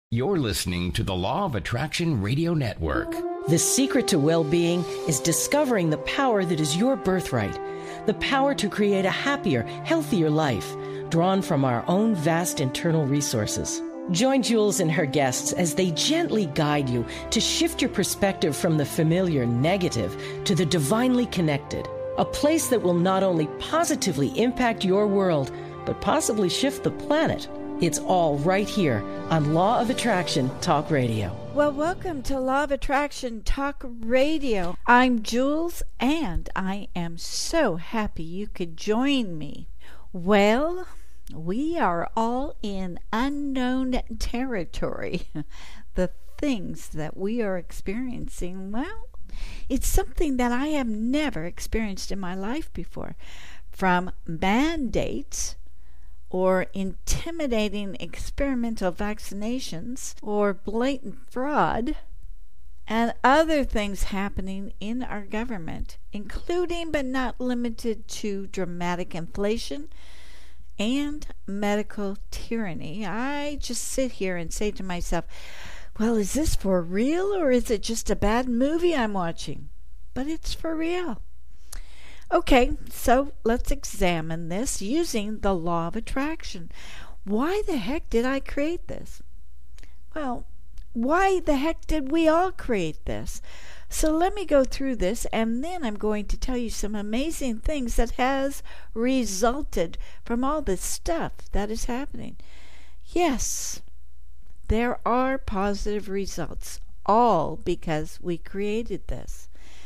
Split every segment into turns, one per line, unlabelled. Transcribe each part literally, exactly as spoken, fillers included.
You're listening to the Law of Attraction Radio Network.
The secret to well-being is discovering the power that is your birthright, the power to create a happier, healthier life, drawn from our own vast internal resources. Join Jules and her guests as they gently guide you to shift your perspective from the familiar negative to the divinely connected, a place that will not only positively impact your world, but possibly shift the planet. It's all right here on Law of Attraction Talk Radio.
Well, welcome to Law of Attraction Talk Radio. I'm Jules, and I am so happy you could join me. Well, we are all in unknown territory. The things that we are experiencing, well, it's something that I have never experienced in my life before. From mandates or intimidating experimental vaccinations or blatant fraud and other things happening in our government, including but not limited to dramatic inflation and medical tyranny. I just sit here and say to myself, well, is this for real or is it just a bad movie I'm watching? But it's for real. Okay, so let's examine this using the law of attraction. Why the heck did I create this? Well, why the heck did we all create this? So let me go through this, and then I'm going to tell you some amazing things that has resulted from all this stuff that is happening. Yes, there are positive results, all because we created this.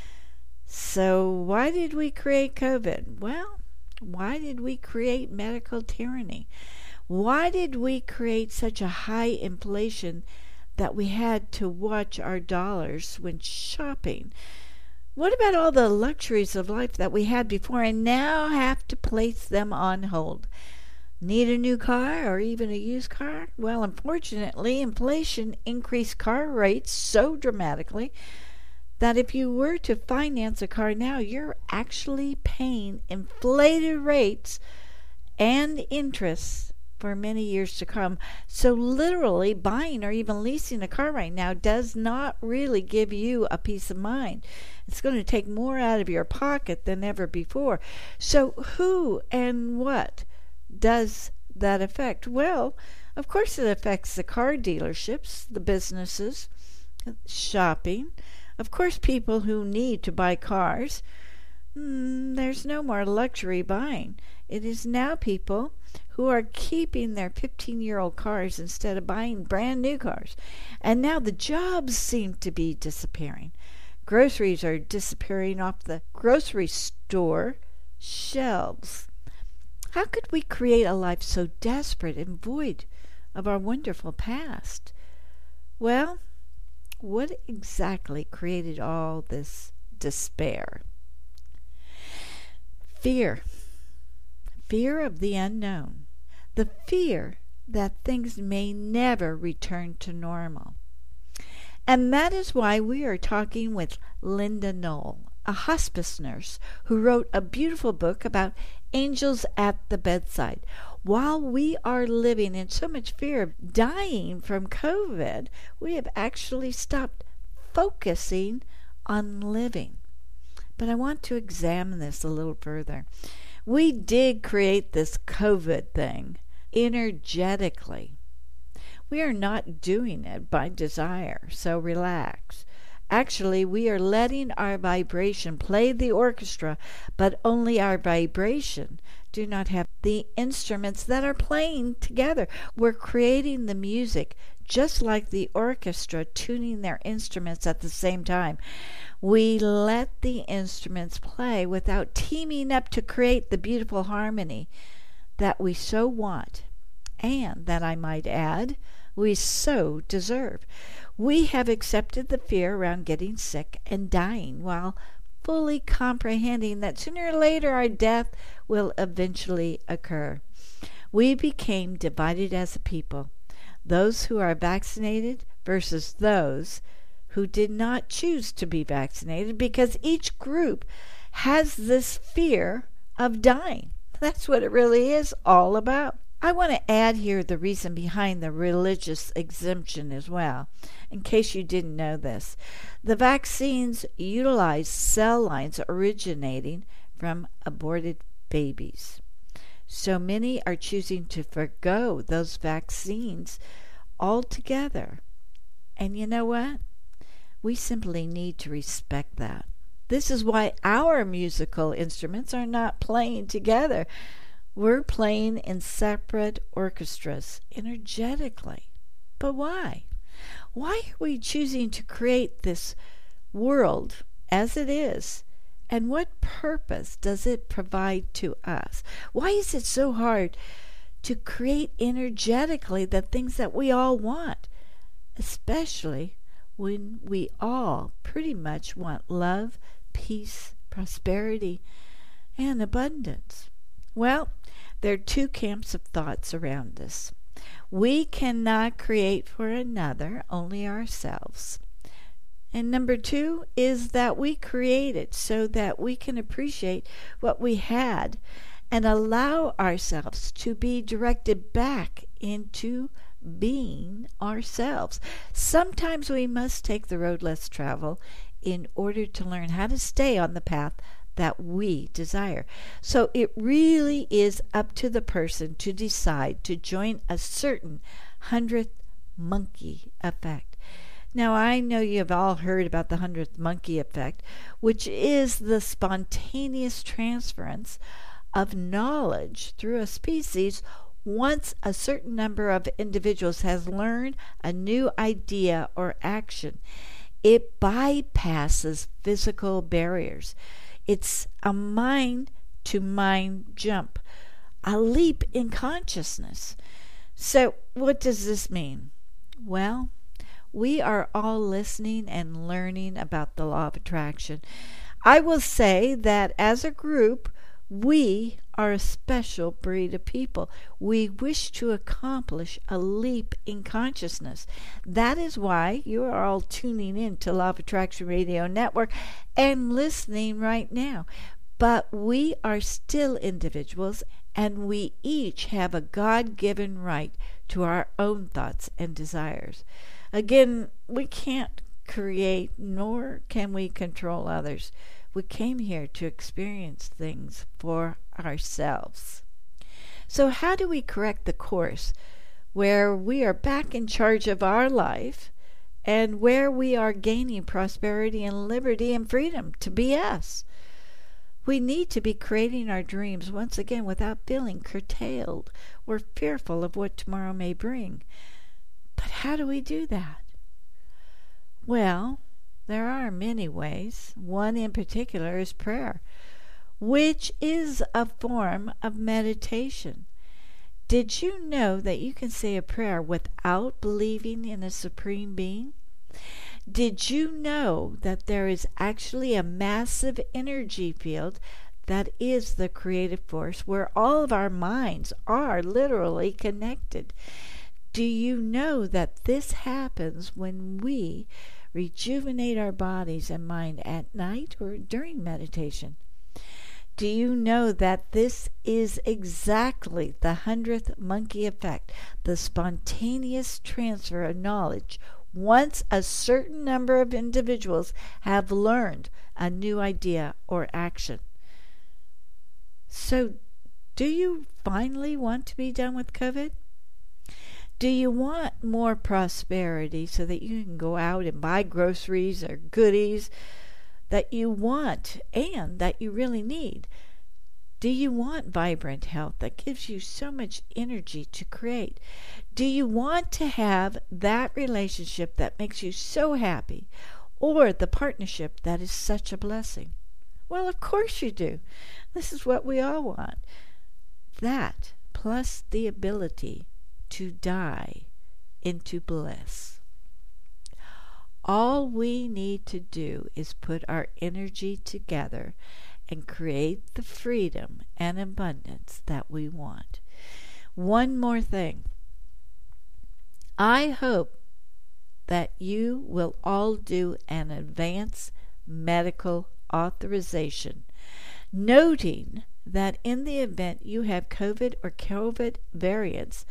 So why did we create COVID? Well, why did we create medical tyranny? Why did we create such a high inflation that we had to watch our dollars when shopping? What about all the luxuries of life that we had before and now have to place them on hold? Need a new car or even a used car? Well, unfortunately, inflation increased car rates so dramatically that if you were to finance a car now, you're actually paying inflated rates and interest for many years to come. So literally buying or even leasing a car right now does not really give you a peace of mind. It's going to take more out of your pocket than ever before. So who and what does that affect? Well, of course it affects the car dealerships, the businesses, shopping. Of course, people who need to buy cars, mm, there's no more luxury buying. It is now people who are keeping their fifteen-year-old cars instead of buying brand new cars. And now the jobs seem to be disappearing. Groceries are disappearing off the grocery store shelves. How could we create a life so desperate and void of our wonderful past? Well, what exactly created all this despair? Fear. Fear of the unknown. The fear that things may never return to normal. And that is why we are talking with Linda Knoll, a hospice nurse who wrote a beautiful book about angels at the bedside. While we are living in so much fear of dying from COVID, we have actually stopped focusing on living. But I want to examine this a little further. We did create this COVID thing energetically. We are not doing it by desire, so relax. Actually, we are letting our vibration play the orchestra, but only our vibration do not have the instruments that are playing together. We're creating the music just like the orchestra tuning their instruments at the same time. We let the instruments play without teaming up to create the beautiful harmony that we so want, and that I might add, we so deserve. We have accepted the fear around getting sick and dying while fully comprehending that sooner or later our death will eventually occur. We became divided as a people, those who are vaccinated versus those who did not choose to be vaccinated, because each group has this fear of dying. That's what it really is all about. I want to add here the reason behind the religious exemption as well, in case you didn't know this. The vaccines utilize cell lines originating from aborted babies. So many are choosing to forgo those vaccines altogether. And you know what? We simply need to respect that. This is why our musical instruments are not playing together. We're playing in separate orchestras energetically. But why? Why are we choosing to create this world as it is? And what purpose does it provide to us? Why is it so hard to create energetically the things that we all want, especially when we all pretty much want love, peace, prosperity, and abundance? Well, there are two camps of thoughts around this. We cannot create for another, only ourselves. And number two is that we create it so that we can appreciate what we had and allow ourselves to be directed back into being ourselves. Sometimes we must take the road less traveled in order to learn how to stay on the path that we desire. So it really is up to the person to decide to join a certain hundredth monkey effect. Now, I know you have all heard about the hundredth monkey effect, which is the spontaneous transference of knowledge through a species once a certain number of individuals has learned a new idea or action. It bypasses physical barriers. It's a mind-to-mind jump, a leap in consciousness. So what does this mean? Well, we are all listening and learning about the law of attraction. I will say that as a group, we are a special breed of people. We wish to accomplish a leap in consciousness. That is why you are all tuning in to Law of Attraction Radio Network and listening right now. But we are still individuals, and we each have a God-given right to our own thoughts and desires. Again, we can't create, nor can we control others. We came here to experience things for ourselves. So how do we correct the course where we are back in charge of our life and where we are gaining prosperity and liberty and freedom to be us? We need to be creating our dreams once again without feeling curtailed or fearful of what tomorrow may bring. But how do we do that? Well, there are many ways. One in particular is prayer, which is a form of meditation. Did you know that you can say a prayer without believing in a supreme being? Did you know that there is actually a massive energy field that is the creative force where all of our minds are literally connected? Do you know that this happens when we rejuvenate our bodies and mind at night or during meditation? Do you know that this is exactly the hundredth monkey effect, the spontaneous transfer of knowledge once a certain number of individuals have learned a new idea or action? So, do you finally want to be done with COVID? Do you want more prosperity so that you can go out and buy groceries or goodies that you want and that you really need? Do you want vibrant health that gives you so much energy to create? Do you want to have that relationship that makes you so happy, or the partnership that is such a blessing? Well, of course you do. This is what we all want. That plus the ability to die into bliss. All we need to do is put our energy together and create the freedom and abundance that we want. One more thing. I hope that you will all do an advance medical authorization, noting that in the event you have COVID or COVID variants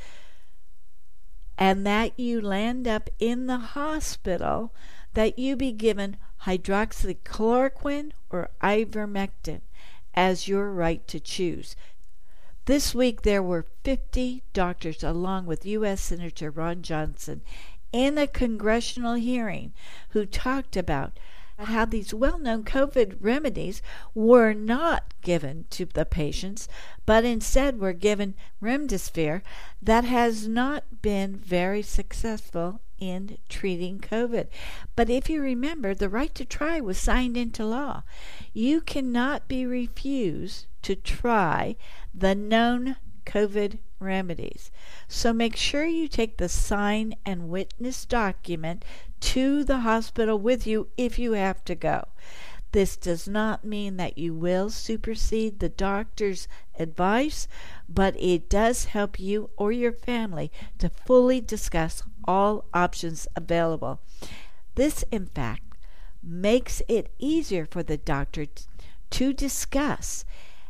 and that you land up in the hospital, that you be given hydroxychloroquine or ivermectin as your right to choose. This week there were fifty doctors, along with U S Senator Ron Johnson, in a congressional hearing who talked about how these well-known COVID remedies were not given to the patients, but instead were given remdesivir that has not been very successful in treating COVID. But if you remember, the right to try was signed into law. You cannot be refused to try the known COVID remedies. So make sure you take the sign and witness document to the hospital with you if you have to go. This does not mean that you will supersede the doctor's advice, but it does help you or your family to fully discuss all options available. This, in fact, makes it easier for the doctor t- to discuss,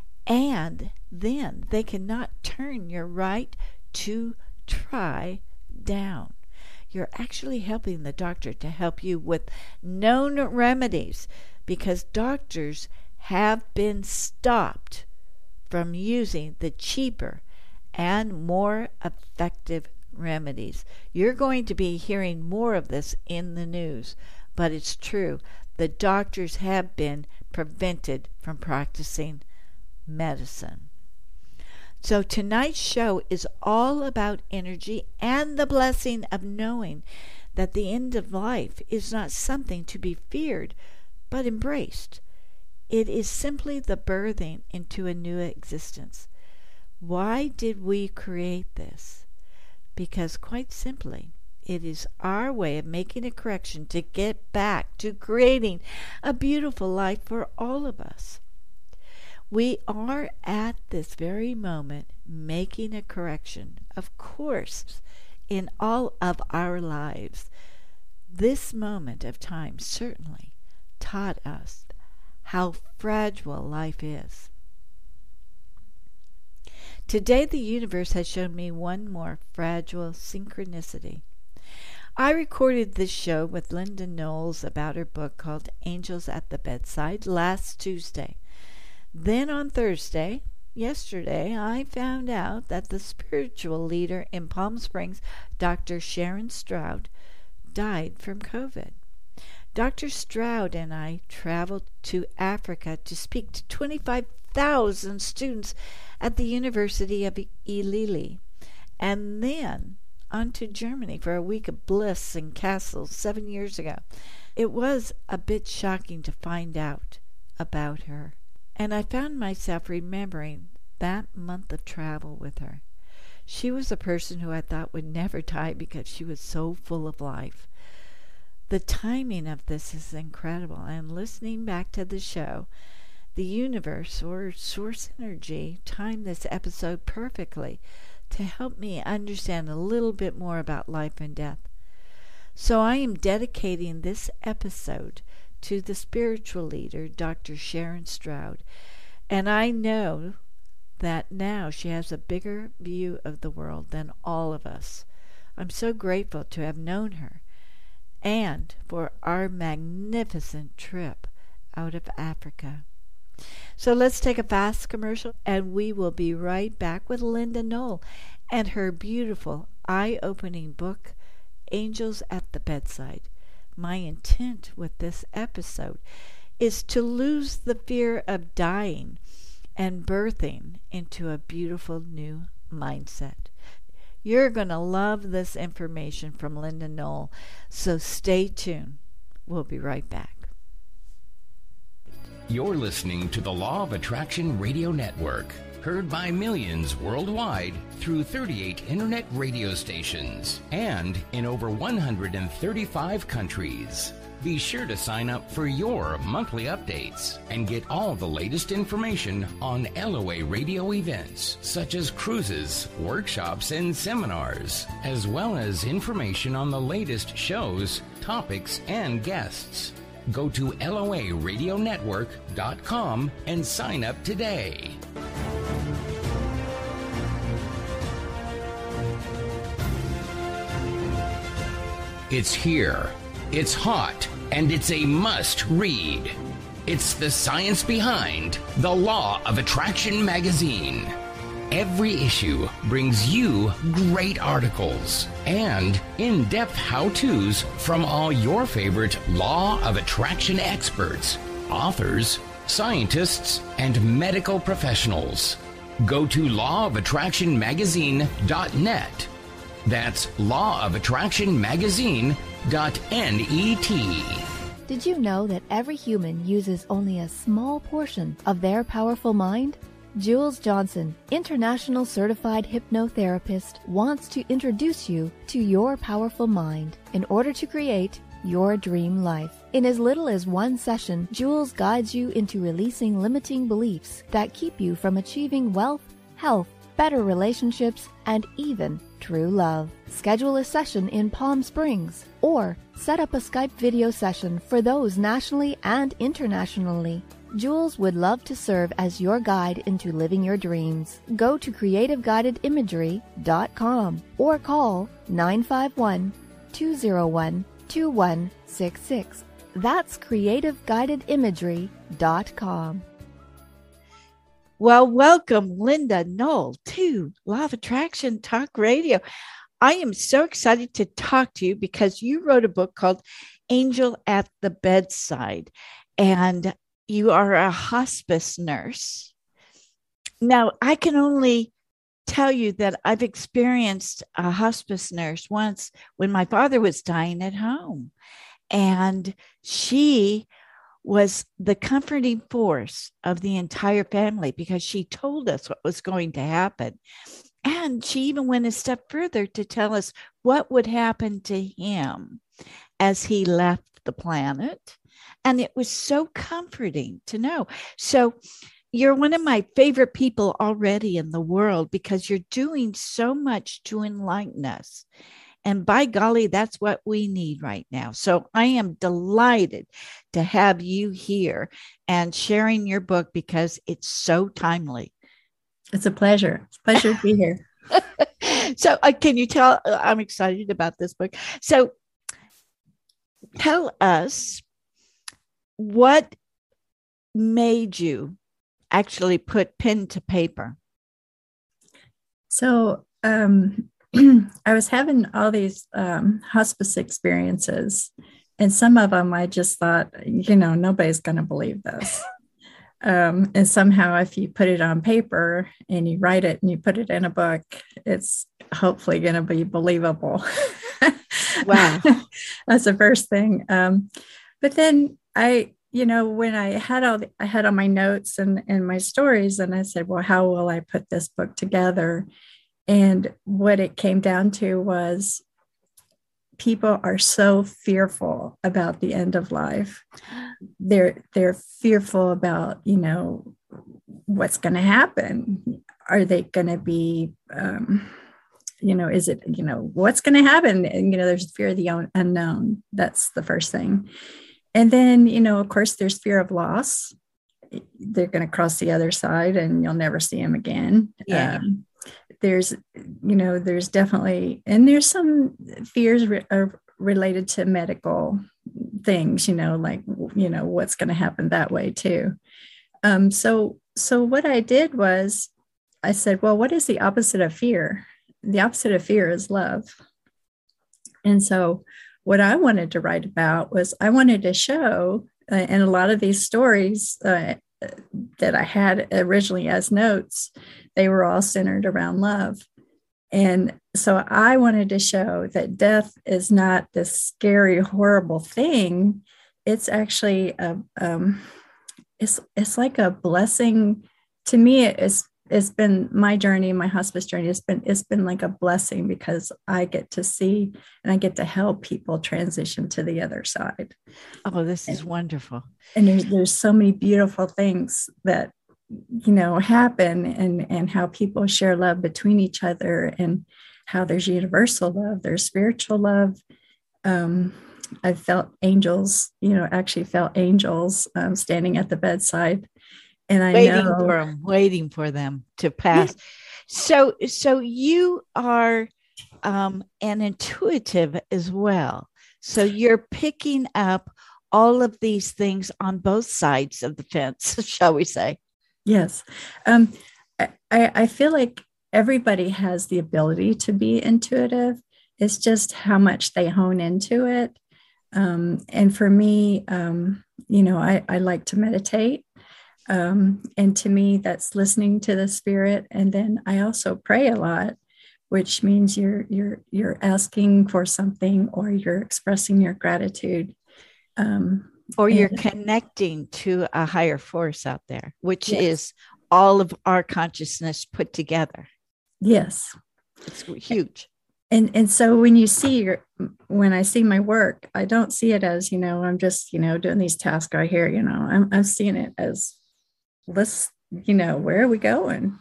and then they cannot turn your right to try down. You're actually helping the doctor to help you with known remedies, because doctors have been stopped from using the cheaper and more effective remedies. You're going to be hearing more of this in the news, but it's true. The doctors have been prevented from practicing medicine. So tonight's show is all about energy and the blessing of knowing that the end of life is not something to be feared, but embraced. It is simply the birthing into a new existence. Why did we create this? Because quite simply, it is our way of making a correction to get back to creating a beautiful life for all of us. We are at this very moment making a correction, of course, in all of our lives. This moment of time certainly taught us how fragile life is. Today the universe has shown me one more fragile synchronicity. I recorded this show with Linda Knowles about her book called Angels at the Bedside last Tuesday. Then on Thursday, yesterday, I found out that the spiritual leader in Palm Springs, Doctor Sharon Stroud, died from COVID. Doctor Stroud and I traveled to Africa to speak to twenty-five thousand students at the University of Illili, and then on to Germany for a week of bliss and castles seven years ago. It was a bit shocking to find out about her, and I found myself remembering that month of travel with her. She was a person who I thought would never die because she was so full of life. The timing of this is incredible, and listening back to the show, the universe or source energy timed this episode perfectly to help me understand a little bit more about life and death. So I am dedicating this episode to the spiritual leader, Doctor Sharon Stroud, and I know that now she has a bigger view of the world than all of us. I'm so grateful to have known her, and for our magnificent trip out of Africa. So let's take a fast commercial, and we will be right back with Linda Knoll and her beautiful, eye-opening book, Angels at the Bedside. My intent with this episode is to lose the fear of dying and birthing into a beautiful new mindset. You're going to love this information from Linda Knoll, so stay tuned. We'll be right back.
You're listening to the Law of Attraction Radio Network, heard by millions worldwide through thirty-eight internet radio stations and in over one hundred thirty-five countries. Be sure to sign up for your monthly updates and get all the latest information on L O A radio events, such as cruises, workshops, and seminars, as well as information on the latest shows, topics, and guests. Go to L O A radio network dot com and sign up today. It's here, it's hot, and it's a must read. It's the science behind The Law of Attraction magazine. Every issue brings you great articles and in-depth how-tos from all your favorite Law of Attraction experts, authors, scientists, and medical professionals. Go to law of attraction magazine dot net. That's law of attraction magazine dot net.
Did you know that every human uses only a small portion of their powerful mind? Jules Johnson, international certified hypnotherapist, wants to introduce you to your powerful mind in order to create your dream life. In as little as one session, Jules guides you into releasing limiting beliefs that keep you from achieving wealth, health, better relationships, and even true love. Schedule a session in Palm Springs or set up a Skype video session for those nationally and internationally. Jules would love to serve as your guide into living your dreams. Go to creative guided imagery dot com or call nine five one, two zero one, two one six six. That's creative guided imagery dot com.
Well, welcome, Linda Knoll, to Law of Attraction Talk Radio. I am so excited to talk to you because you wrote a book called Angel at the Bedside, and you are a hospice nurse. Now, I can only tell you that I've experienced a hospice nurse once when my father was dying at home, and she was the comforting force of the entire family because she told us what was going to happen. And she even went a step further to tell us what would happen to him as he left the planet. And it was so comforting to know. So you're one of my favorite people already in the world because you're doing so much to enlighten us. And by golly, that's what we need right now. So I am delighted to have you here and sharing your book because it's so timely.
It's a pleasure. It's a pleasure to be here.
So uh, can you tell, uh, I'm excited about this book. So tell us what made you actually put pen to paper?
So um, I was having all these um, hospice experiences, and some of them I just thought, you know, nobody's going to believe this. Um, and somehow if you put it on paper and you write it and you put it in a book, it's hopefully going to be believable.
Wow.
That's the first thing. Um, but then I, you know, when I had all, the, I had all my notes and, and my stories, and I said, well, how will I put this book together? And what it came down to was people are so fearful about the end of life. They're, they're fearful about, you know, what's going to happen. Are they going to be, um, you know, is it, you know, what's going to happen? And, you know, there's fear of the unknown. That's the first thing. And then, you know, of course, there's fear of loss. They're going to cross the other side and you'll never see them again.
Yeah.
Um, there's, you know, there's definitely, and there's some fears re- are related to medical things, you know, like, you know, what's going to happen that way too. Um, so, so what I did was I said, well, what is the opposite of fear? The opposite of fear is love. And so what I wanted to write about was I wanted to show, uh, and a lot of these stories uh, that I had originally as notes, they were all centered around love. And so I wanted to show that death is not this scary, horrible thing. It's actually, a, um, it's, it's like a blessing. To me, it's, it's been my journey, my hospice journey. It's been, it's been like a blessing because I get to see and I get to help people transition to the other side.
Oh, this is
and,
wonderful.
And there's, there's so many beautiful things that, you know, happen, and, and how people share love between each other, and how there's universal love, there's spiritual love. Um, I felt angels, you know, actually felt angels um, standing at the bedside. And I
waiting
know,
for them, waiting for them to pass. Yeah. So, so you are um, an intuitive as well. So you're picking up all of these things on both sides of the fence, shall we say?
Yes. Um, I, I feel like everybody has the ability to be intuitive. It's just how much they hone into it. Um, and for me, um, you know, I, I like to meditate. Um, and to me, that's listening to the spirit. And then I also pray a lot, which means you're you're you're asking for something, or you're expressing your gratitude. Um,
or you're
and,
connecting to a higher force out there, which
yes.
is all of our consciousness put together.
Yes.
It's huge.
And and so when you see your, when I see my work, I don't see it as, you know, I'm just, you know, doing these tasks right here, you know, I'm, I'm seeing it as, let's, you know, where are we going?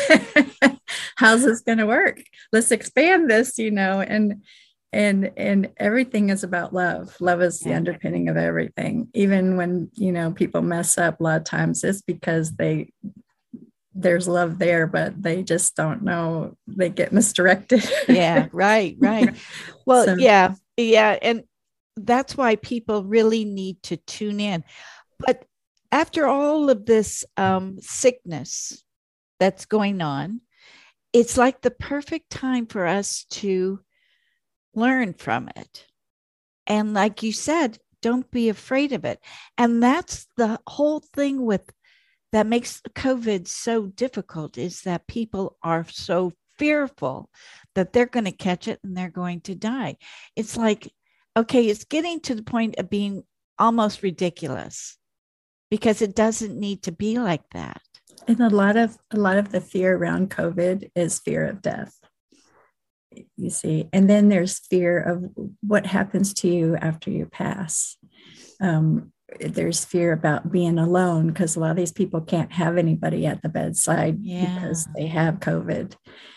How's this going to work? Let's expand this, you know, and, and, and everything is about love. Love is the
Yeah.
underpinning of everything. Even when, you know, people mess up, a lot of times it's because they, there's love there, but they just don't know, they get misdirected.
Yeah, right, right. Well,
So-
yeah, yeah. And that's why people really need to tune in. But after all of this um, sickness that's going on, it's like the perfect time for us to learn from it. And like you said, don't be afraid of it. And that's the whole thing with that makes COVID so difficult, is that people are so fearful that they're going to catch it and they're going to die. It's like, okay, it's getting to the point of being almost ridiculous, because it doesn't need to be like that.
And a lot of a lot of the fear around COVID is fear of death. You see, and then there's fear of what happens to you after you pass. Um, there's fear about being alone, because a lot of these people can't have anybody at the bedside
Yeah.
because they have COVID.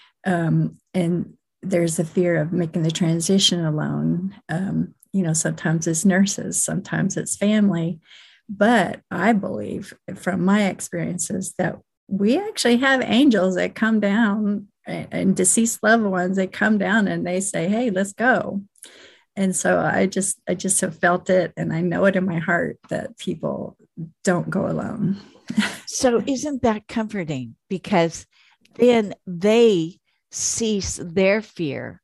Um, and there's a fear of making the transition alone. Um, you know, sometimes it's nurses, sometimes it's family. But I believe from my experiences that we actually have angels that come down, and deceased loved ones that come down and they say, hey, let's go. And so I just, I just have felt it, and I know it in my heart that people don't go alone.
So isn't that comforting? Because then they cease their fear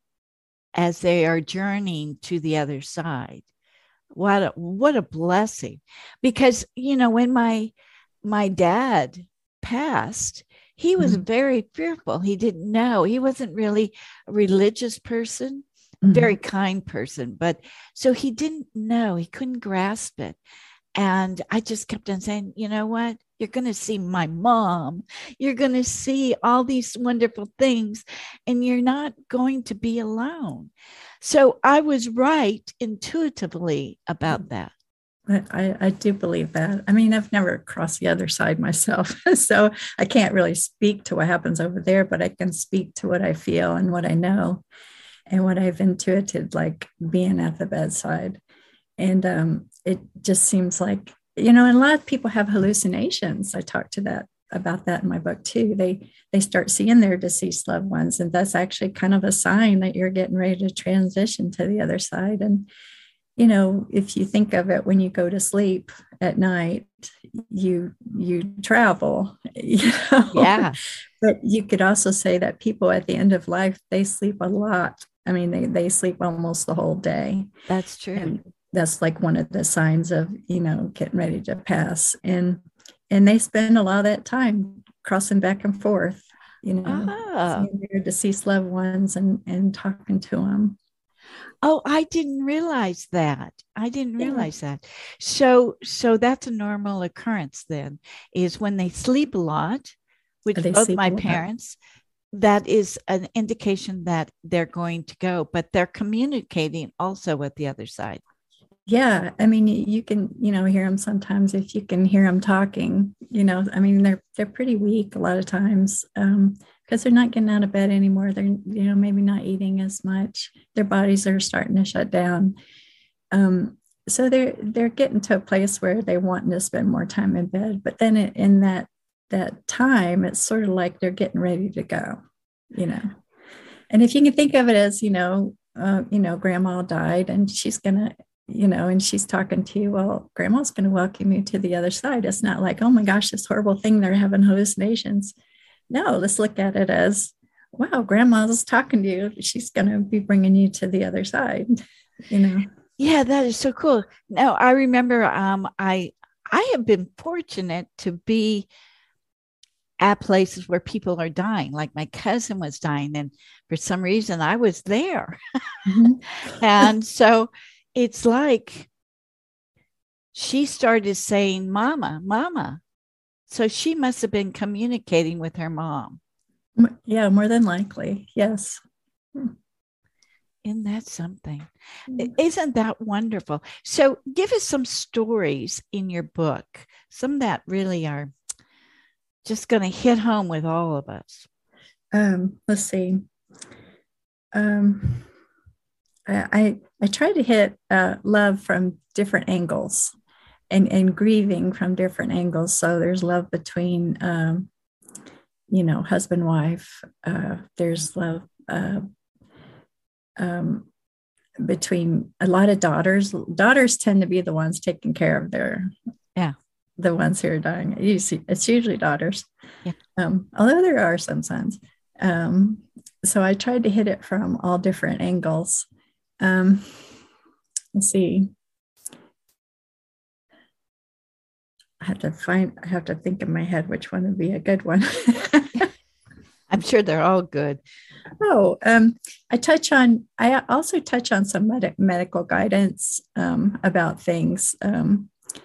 as they are journeying to the other side. What a, what a blessing. Because, you know, when my, my dad passed, he was
Mm-hmm.
very fearful. He didn't know. He wasn't really a religious person.
Mm-hmm.
Very kind person, but so he didn't know, he couldn't grasp it. And I just kept on saying, you know what, you're going to see my mom, you're going to see all these wonderful things, and you're not going to be alone. So I was right intuitively about that.
I, I do believe that. I mean, I've never crossed the other side myself, so I can't really speak to what happens over there, but I can speak to what I feel and what I know. And what I've intuited, like being at the bedside. And um, it just seems like, you know, and a lot of people have hallucinations. I talk to that about that in my book too. They they start seeing their deceased loved ones, and that's actually kind of a sign that you're getting ready to transition to the other side. And, you know, if you think of it, when you go to sleep at night, you you travel, you know?
Yeah.
But you could also say that people at the end of life, they sleep a lot. I mean, they, they sleep almost the whole day.
That's true.
And that's like one of the signs of, you know, getting ready to pass. And and they spend a lot of that time crossing back and forth, you know,
Ah.
seeing their deceased loved ones and, and talking to them.
Oh, I didn't realize that. I didn't
Yeah.
realize that. So, so that's a normal occurrence then, is when they sleep a lot, which
They
both
sleep
my
a lot.
parents, that is an indication that they're going to go, but they're communicating also with the other side.
Yeah. I mean, you you can, you know, hear them sometimes if you can hear them talking, you know, I mean, they're, they're pretty weak a lot of times um, because they're not getting out of bed anymore. They're, you know, maybe not eating as much. Their bodies are starting to shut down. Um, so they're, they're getting to a place where they want to spend more time in bed, but then it, in that, that time, it's sort of like they're getting ready to go, you know. And if you can think of it as, you know, uh, you know, grandma died and she's going to, you know, and she's talking to you, well, grandma's going to welcome you to the other side. It's not like, oh my gosh, this horrible thing, they're having hallucinations. No, let's look at it as, wow, grandma's talking to you. She's going to be bringing you to the other side, you know?
Yeah, that is so cool. Now, I remember um, I I have been fortunate to be at places where people are dying. Like my cousin was dying, and for some reason I was there. Mm-hmm. And so it's like she started saying, Mama, Mama. So she must have been communicating with her mom.
Yeah, more than likely. Yes.
Isn't that something? Isn't that wonderful? So give us some stories in your book, some that really are just going to hit home with all of us.
Um, let's see. Um, I, I, I try to hit uh, love from different angles and, and grieving from different angles. So there's love between, um, you know, husband, wife. Uh, there's love uh, um, between a lot of daughters. Daughters tend to be the ones taking care of their,
yeah,
the ones who are dying. It's usually daughters,
yeah.
Um, although there are some sons. Um, so I tried to hit it from all different angles. Um, let's see. I have to find, I have to think in my head which one would be a good one.
I'm sure they're all good.
Oh, um, I touch on, I also touch on some med- medical guidance um, about things. Um,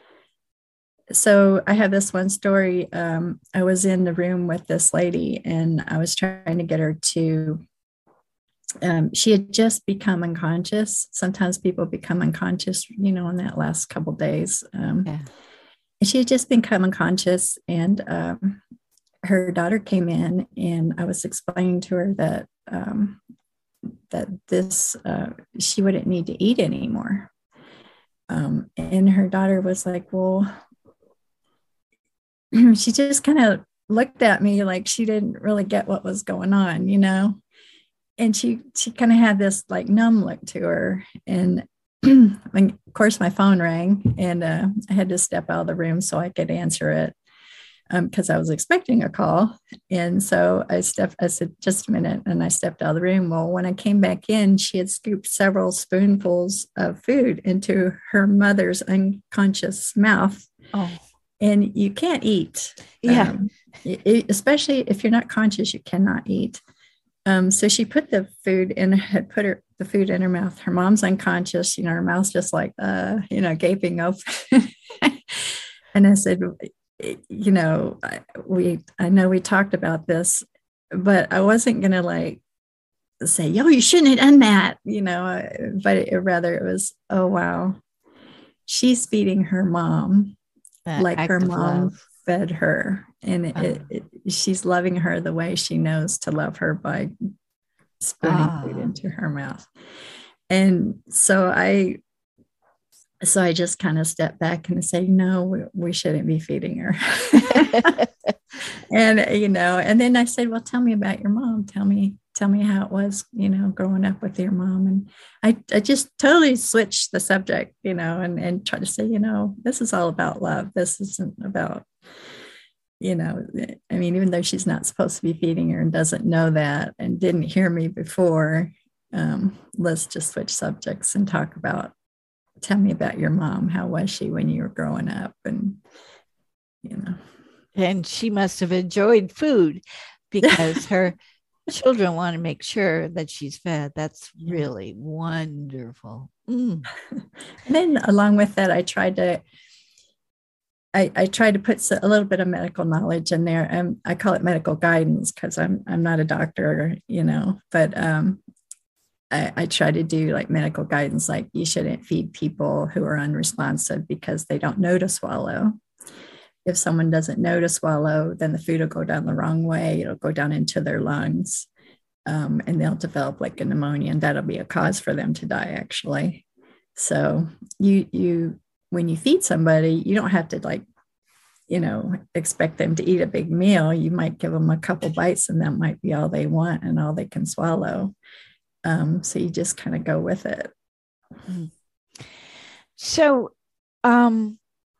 so I have this one story. Um, I was in the room with this lady and I was trying to get her to, um, she had just become unconscious. Sometimes people become unconscious, you know, in that last couple of days. Um, yeah. And she had just become unconscious, and um, her daughter came in, and I was explaining to her that um, that this uh, she wouldn't need to eat anymore. Um, and her daughter was like, "Well," she just kind of looked at me like she didn't really get what was going on, you know. And she she kind of had this like numb look to her, and of course, my phone rang, and uh, I had to step out of the room so I could answer it because um, I was expecting a call. And so I stepped, I said, just a minute, and I stepped out of the room. Well, when I came back in, she had scooped several spoonfuls of food into her mother's unconscious mouth.
Oh.
And you can't eat.
Yeah.
Um, it, especially if you're not conscious, you cannot eat. Um, so she put the food in, had put her, the food in her mouth. Her mom's unconscious, you know, her mouth's just like, uh, you know, gaping open. And I said, you know, we, I know we talked about this, but I wasn't going to like say, yo, you shouldn't have done that, you know, but it, rather it was, oh, wow, she's feeding her mom that like her mom love. Fed her. And it, uh, it, it, she's loving her the way she knows to love her by spooning ah. food into her mouth. And so I, so I just kind of stepped back and say, no, we, we shouldn't be feeding her. And, you know, and then I said, well, tell me about your mom. Tell me, tell me how it was, you know, growing up with your mom. And I, I just totally switched the subject, you know, and, and try to say, you know, this is all about love. This isn't about, you know, I mean, even though she's not supposed to be feeding her and doesn't know that and didn't hear me before, um, let's just switch subjects and talk about, tell me about your mom. How was she when you were growing up? And, you know.
And she must have enjoyed food because her children want to make sure that she's fed. That's really wonderful. Mm.
And then along with that, I tried to, I, I tried to put a little bit of medical knowledge in there. And I call it medical guidance because I'm I'm not a doctor, you know, but um, I, I try to do like medical guidance, like you shouldn't feed people who are unresponsive because they don't know to swallow. If someone doesn't know to swallow, then the food will go down the wrong way. It'll go down into their lungs um, and they'll develop like a pneumonia, and that'll be a cause for them to die actually. So you, you, when you feed somebody, you don't have to like, you know, expect them to eat a big meal. You might give them a couple bites and that might be all they want and all they can swallow. Um, so you just kind of go with it.
Mm. So, um,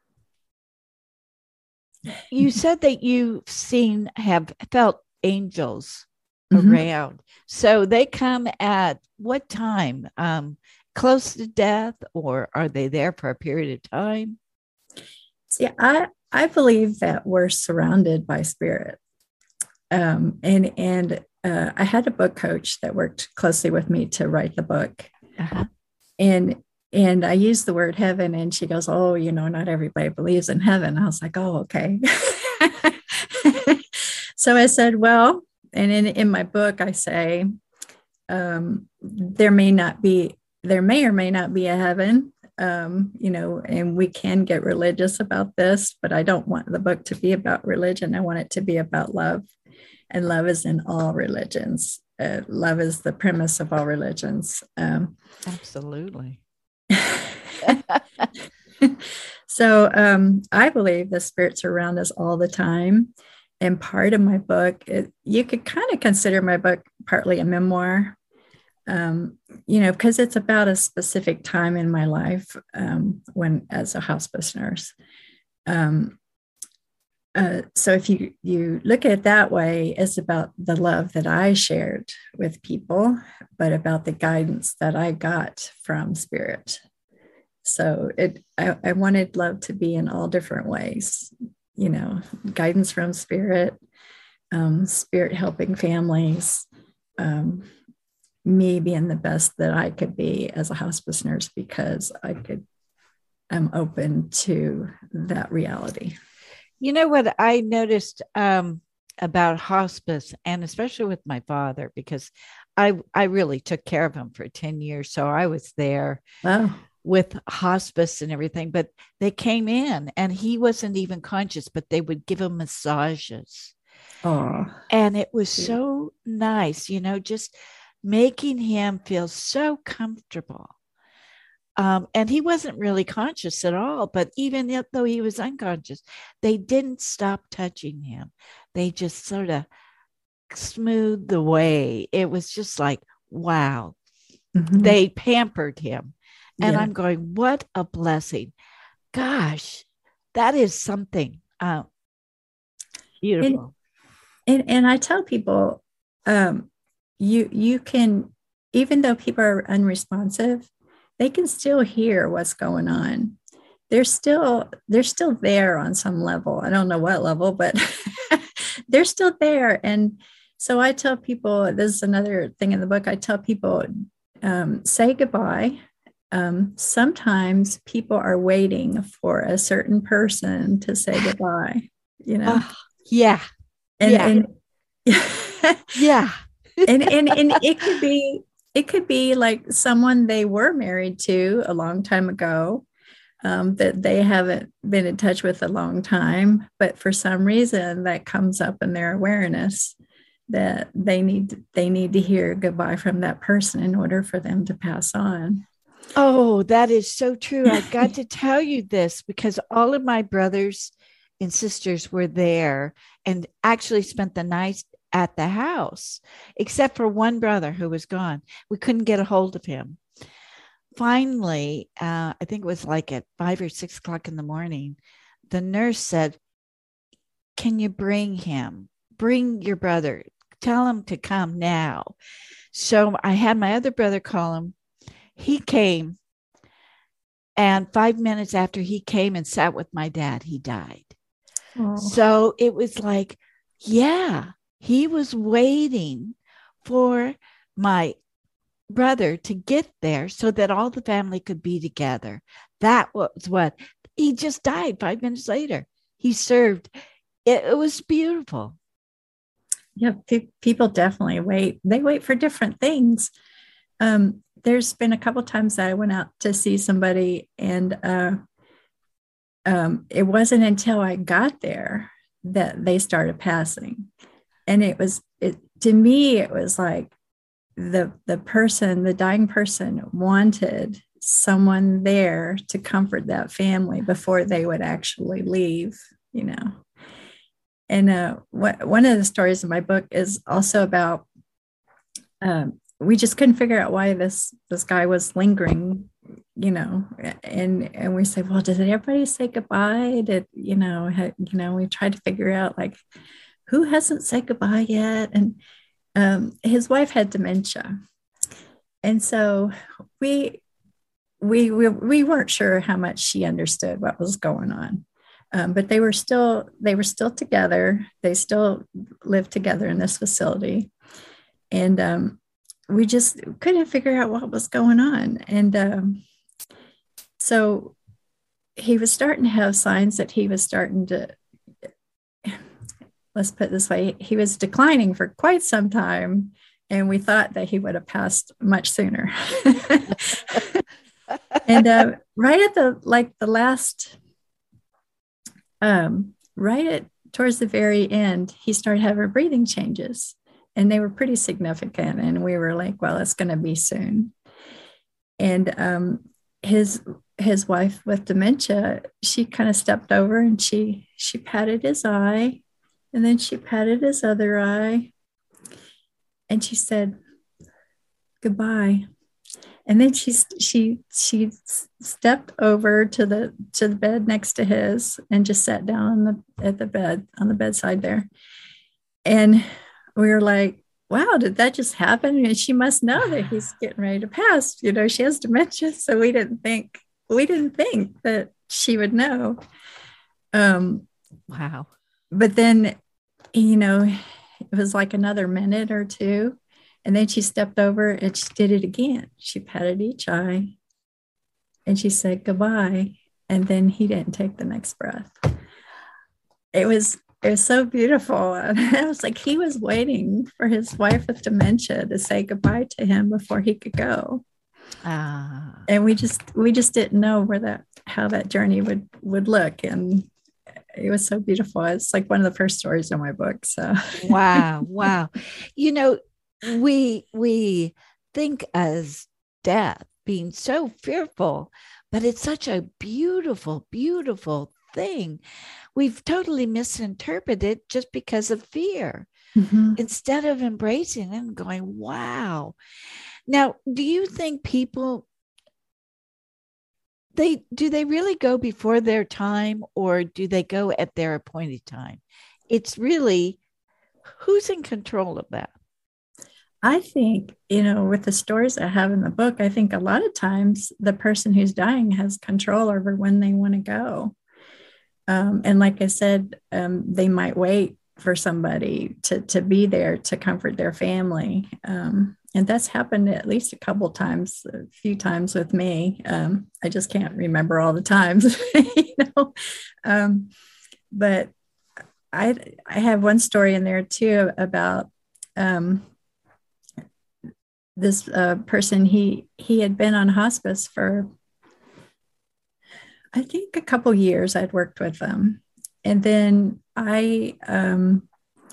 you said that you've seen, have felt angels mm-hmm. around. So they come at what time? Um, close to death, or are they there for a period of time?
See, I, I believe that we're surrounded by spirit. Um, and and uh, I had a book coach that worked closely with me to write the book. Uh-huh. And and I used the word heaven, and she goes, oh, you know, not everybody believes in heaven. I was like, oh, okay. So I said, well, and in, in my book, I say, um, there may not be, there may or may not be a heaven, um, you know, and we can get religious about this, but I don't want the book to be about religion. I want it to be about love. And love is in all religions. Uh, love is the premise of all religions. Um,
Absolutely.
So um, I believe the spirits are around us all the time. And part of my book, it, you could kind of consider my book partly a memoir, um, you know, because it's about a specific time in my life um, when, as a hospice nurse. Um, uh, so if you, you look at it that way, it's about the love that I shared with people, but about the guidance that I got from spirit. So it, I, I wanted love to be in all different ways, you know, guidance from spirit, um, spirit helping families, um, me being the best that I could be as a hospice nurse because I could, I'm open to that reality.
You know what I noticed um, about hospice, and especially with my father, because I I really took care of him for ten years. So I was there.
Wow.
With hospice and everything, but they came in and he wasn't even conscious, but they would give him massages.
Oh,
and it was so nice, you know, just making him feel so comfortable. Um, and he wasn't really conscious at all, but even though he was unconscious, they didn't stop touching him. They just sort of smoothed the way. It was just like, wow, mm-hmm. They pampered him. And yeah. I'm going, what a blessing. Gosh, that is something uh, beautiful.
And, and, and I tell people, um, you you can, even though people are unresponsive, they can still hear what's going on. They're still, they're still there on some level. I don't know what level, but they're still there. And so I tell people, this is another thing in the book, I tell people, um, say goodbye. Um, sometimes people are waiting for a certain person to say goodbye, you know?
Uh, yeah.
And,
yeah.
and
yeah.
and, and, and it could be, it could be like someone they were married to a long time ago, um, that they haven't been in touch with a long time, but for some reason that comes up in their awareness that they need, they need to hear goodbye from that person in order for them to pass on.
Oh, that is so true. I got to tell you this because all of my brothers and sisters were there and actually spent the night at the house, except for one brother who was gone. We couldn't get a hold of him. Finally, uh, I think it was like at five or six o'clock in the morning, the nurse said, can you bring him? Bring your brother. Tell him to come now. So I had my other brother call him. He came, and five minutes after he came and sat with my dad, he died. Oh. So it was like, yeah, he was waiting for my brother to get there so that all the family could be together. That was what, he just died five minutes later. He served. It, it was beautiful.
Yeah, pe- people definitely wait. They wait for different things. Um, there's been a couple times that I went out to see somebody, and uh, um, it wasn't until I got there that they started passing. And it was, it to me, it was like the the person, the dying person wanted someone there to comfort that family before they would actually leave, you know. And uh, what, one of the stories in my book is also about um, we just couldn't figure out why this this guy was lingering, you know, and and we said, well, did everybody say goodbye? Did, you know, had, you know, we tried to figure out like who hasn't said goodbye yet. And um, his wife had dementia. And so we, we, we, we weren't sure how much she understood what was going on. Um, but they were still, they were still together. They still lived together in this facility. And um, we just couldn't figure out what was going on. And um, so he was starting to have signs that he was starting to, let's put it this way, he was declining for quite some time, and we thought that he would have passed much sooner. And uh, right at the, like the last, um, right at towards the very end, he started having breathing changes, and they were pretty significant. And we were like, well, it's going to be soon. And um, his his wife with dementia, she kind of stepped over and she she patted his eye. And then she patted his other eye, and she said, goodbye. And then she she she stepped over to the to the bed next to his and just sat down on the at the bed on the bedside there. And we were like, wow, did that just happen? And she must know that he's getting ready to pass. You know, she has dementia, so we didn't think we didn't think that she would know. Um,
wow.
But then, you know, it was like another minute or two. And then she stepped over and she did it again. She patted each eye and she said goodbye. And then he didn't take the next breath. It was, it was so beautiful. And I was like, he was waiting for his wife with dementia to say goodbye to him before he could go.
Ah.
And we just, we just didn't know where that, how that journey would, would look. And it was so beautiful. It's like one of the first stories in my book. So,
wow. Wow. You know, we, we think as death being so fearful, but it's such a beautiful, beautiful thing. We've totally misinterpreted it just because of fear, mm-hmm. instead of embracing it and going, wow. Now, do you think people, They do they really go before their time, or do they go at their appointed time? It's really, who's in control of that?
I think, you know, with the stories I have in the book, I think a lot of times the person who's dying has control over when they want to go. Um, and like I said, um, they might wait for somebody to, to be there to comfort their family. Um, and that's happened at least a couple times, a few times with me. Um, I just can't remember all the times, you know. Um, but I I have one story in there too about um, this uh, person. He he had been on hospice for, I think, a couple years. I'd worked with them, and then I um,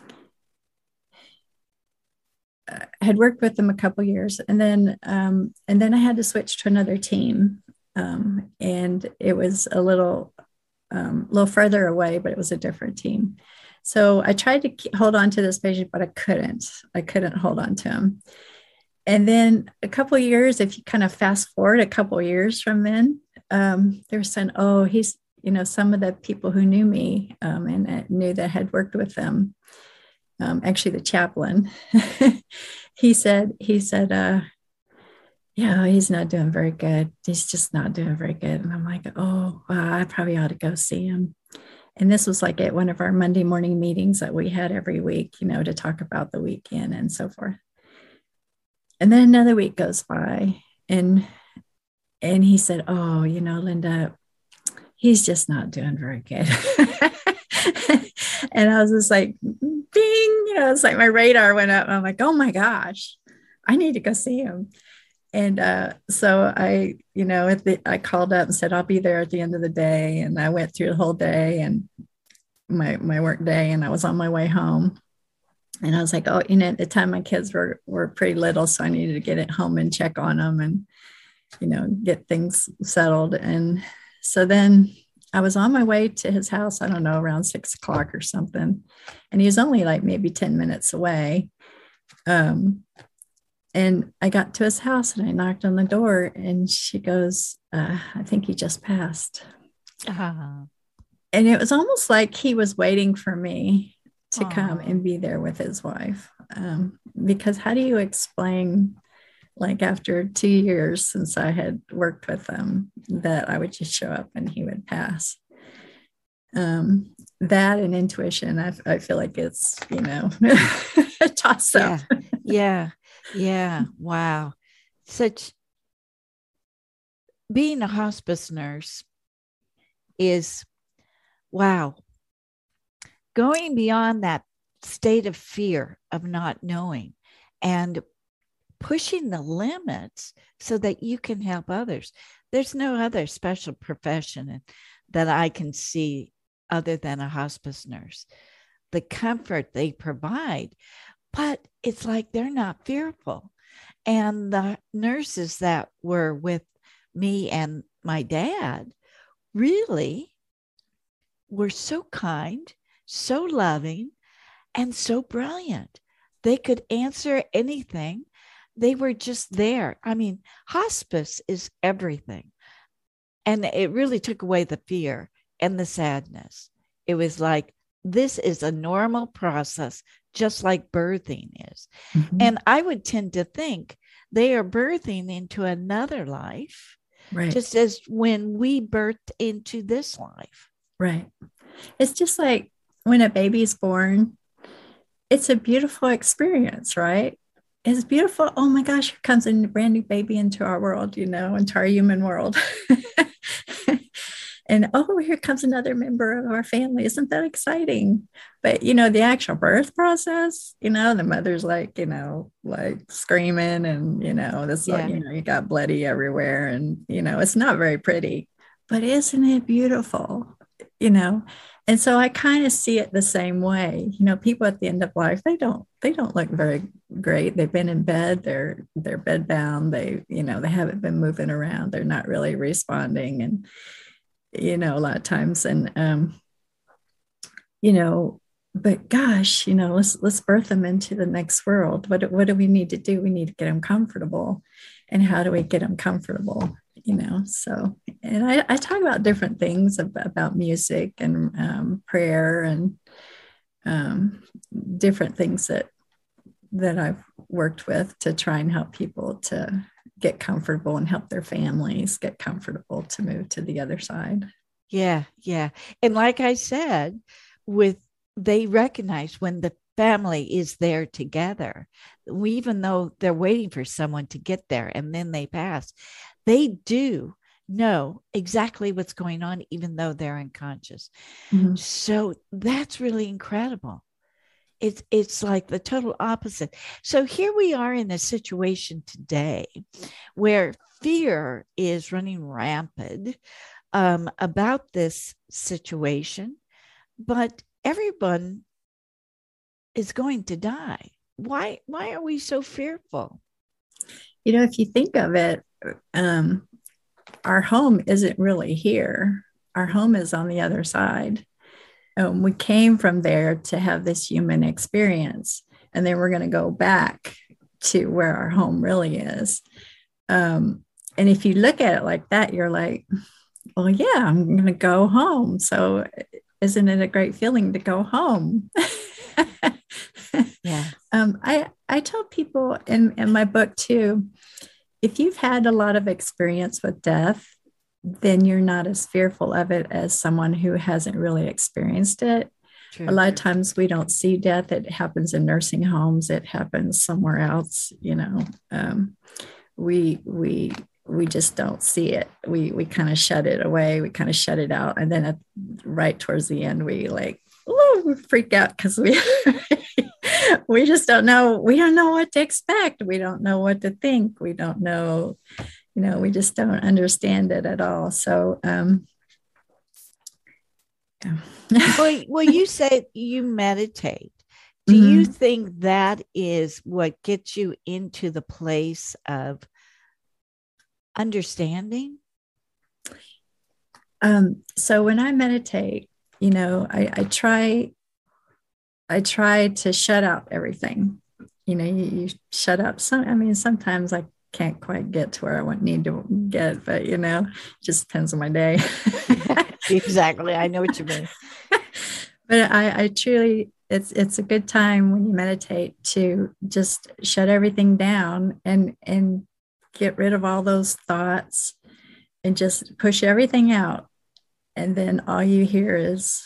had worked with them a couple years, and then um, and then I had to switch to another team, um, and it was a little um, little further away, but it was a different team. So I tried to keep, hold on to this patient, but I couldn't. I couldn't hold on to him. And then a couple of years, if you kind of fast forward a couple of years from then, um, they were saying, "Oh, he's." You know, some of the people who knew me um, and uh, knew that I had worked with them, um, actually the chaplain, he said, he said, uh, yeah, he's not doing very good. He's just not doing very good. And I'm like, oh, wow, I probably ought to go see him. And this was like at one of our Monday morning meetings that we had every week, you know, to talk about the weekend and so forth. And then another week goes by, and and he said, oh, you know, Linda, he's just not doing very good. And I was just like, bing, you know, it's like my radar went up. And I'm like, oh my gosh, I need to go see him. And uh, so I, you know, at the, I called up and said, I'll be there at the end of the day. And I went through the whole day and my, my work day, and I was on my way home. And I was like, oh, you know, at the time my kids were, were pretty little, so I needed to get at home and check on them and, you know, get things settled. And so then I was on my way to his house, I don't know, around six o'clock or something. And he was only like maybe ten minutes away. Um, And I got to his house and I knocked on the door, and she goes, uh, I think he just passed.
Uh-huh.
And it was almost like he was waiting for me to
Aw.
come and be there with his wife. Um, because how do you explain, like after two years since I had worked with him, that I would just show up and he would pass? Um, that and intuition, I, I feel like it's, you know, a toss up.
Yeah. Yeah. Yeah. Wow. Such being a hospice nurse is, wow, going beyond that state of fear of not knowing and pushing the limits so that you can help others. There's no other special profession that I can see other than a hospice nurse. The comfort they provide, but it's like they're not fearful. And the nurses that were with me and my dad really were so kind, so loving, and so brilliant. They could answer anything. They were just there. I mean, hospice is everything. And it really took away the fear and the sadness. It was like, this is a normal process, just like birthing is. Mm-hmm. And I would tend to think they are birthing into another life, right, just as when we birthed into this life.
Right. It's just like when a baby's born, it's a beautiful experience, right? It's beautiful. Oh my gosh, here comes a brand new baby into our world, you know, into our human world. And, oh, here comes another member of our family. Isn't that exciting? But, you know, the actual birth process, you know, the mother's like, you know, like screaming and, you know, this, yeah. like, you know, you got bloody everywhere and, you know, it's not very pretty, but isn't it beautiful? You know? And so I kind of see it the same way. You know, people at the end of life, they don't, they don't look very great. They've been in bed, they're, they're bed bound. They, you know, they haven't been moving around. They're not really responding. And, you know, a lot of times. And, um, you know, but gosh, you know, let's, let's birth them into the next world. What, what do we need to do? We need to get them comfortable. And how do we get them comfortable? You know, so, and I, I talk about different things about, about music and um, prayer and um, different things that, that I've worked with to try and help people to get comfortable and help their families get comfortable to move to the other side.
Yeah. Yeah. And like I said, with, they recognize when the family is there together, we, even though they're waiting for someone to get there and then they pass, they do know exactly what's going on, even though they're unconscious. Mm-hmm. So that's really incredible. It's, it's like the total opposite. So here we are in a situation today where fear is running rampant um, about this situation, but everyone is going to die. Why, why are we so fearful?
You know, if you think of it, um, our home isn't really here. Our home is on the other side. Um, we came from there to have this human experience, and then we're going to go back to where our home really is. Um, and if you look at it like that, you're like, well, yeah, I'm going to go home. So isn't it a great feeling to go home?
Yeah.
Um, I, I tell people in, in my book too, if you've had a lot of experience with death, then you're not as fearful of it as someone who hasn't really experienced it. True. A lot of times we don't see death. It happens in nursing homes. It happens somewhere else. You know, um, we, we, we just don't see it. We, we kind of shut it away. We kind of shut it out. And then at, right towards the end, we like, oh, we freak out because we, we just don't know. We don't know what to expect. We don't know what to think. We don't know. You know, we just don't understand it at all. So, um,
yeah. well, well, you say you meditate. Do mm-hmm. you think that is what gets you into the place of understanding?
Um, so when I meditate, you know, I, I try, I try to shut out everything. you know, you, you shut up. Some, I mean, sometimes I can't quite get to where I want need to get, but you know, it just depends on my day.
Exactly. I know what you mean.
But I, I truly, it's it's a good time when you meditate to just shut everything down and and get rid of all those thoughts and just push everything out. And then all you hear is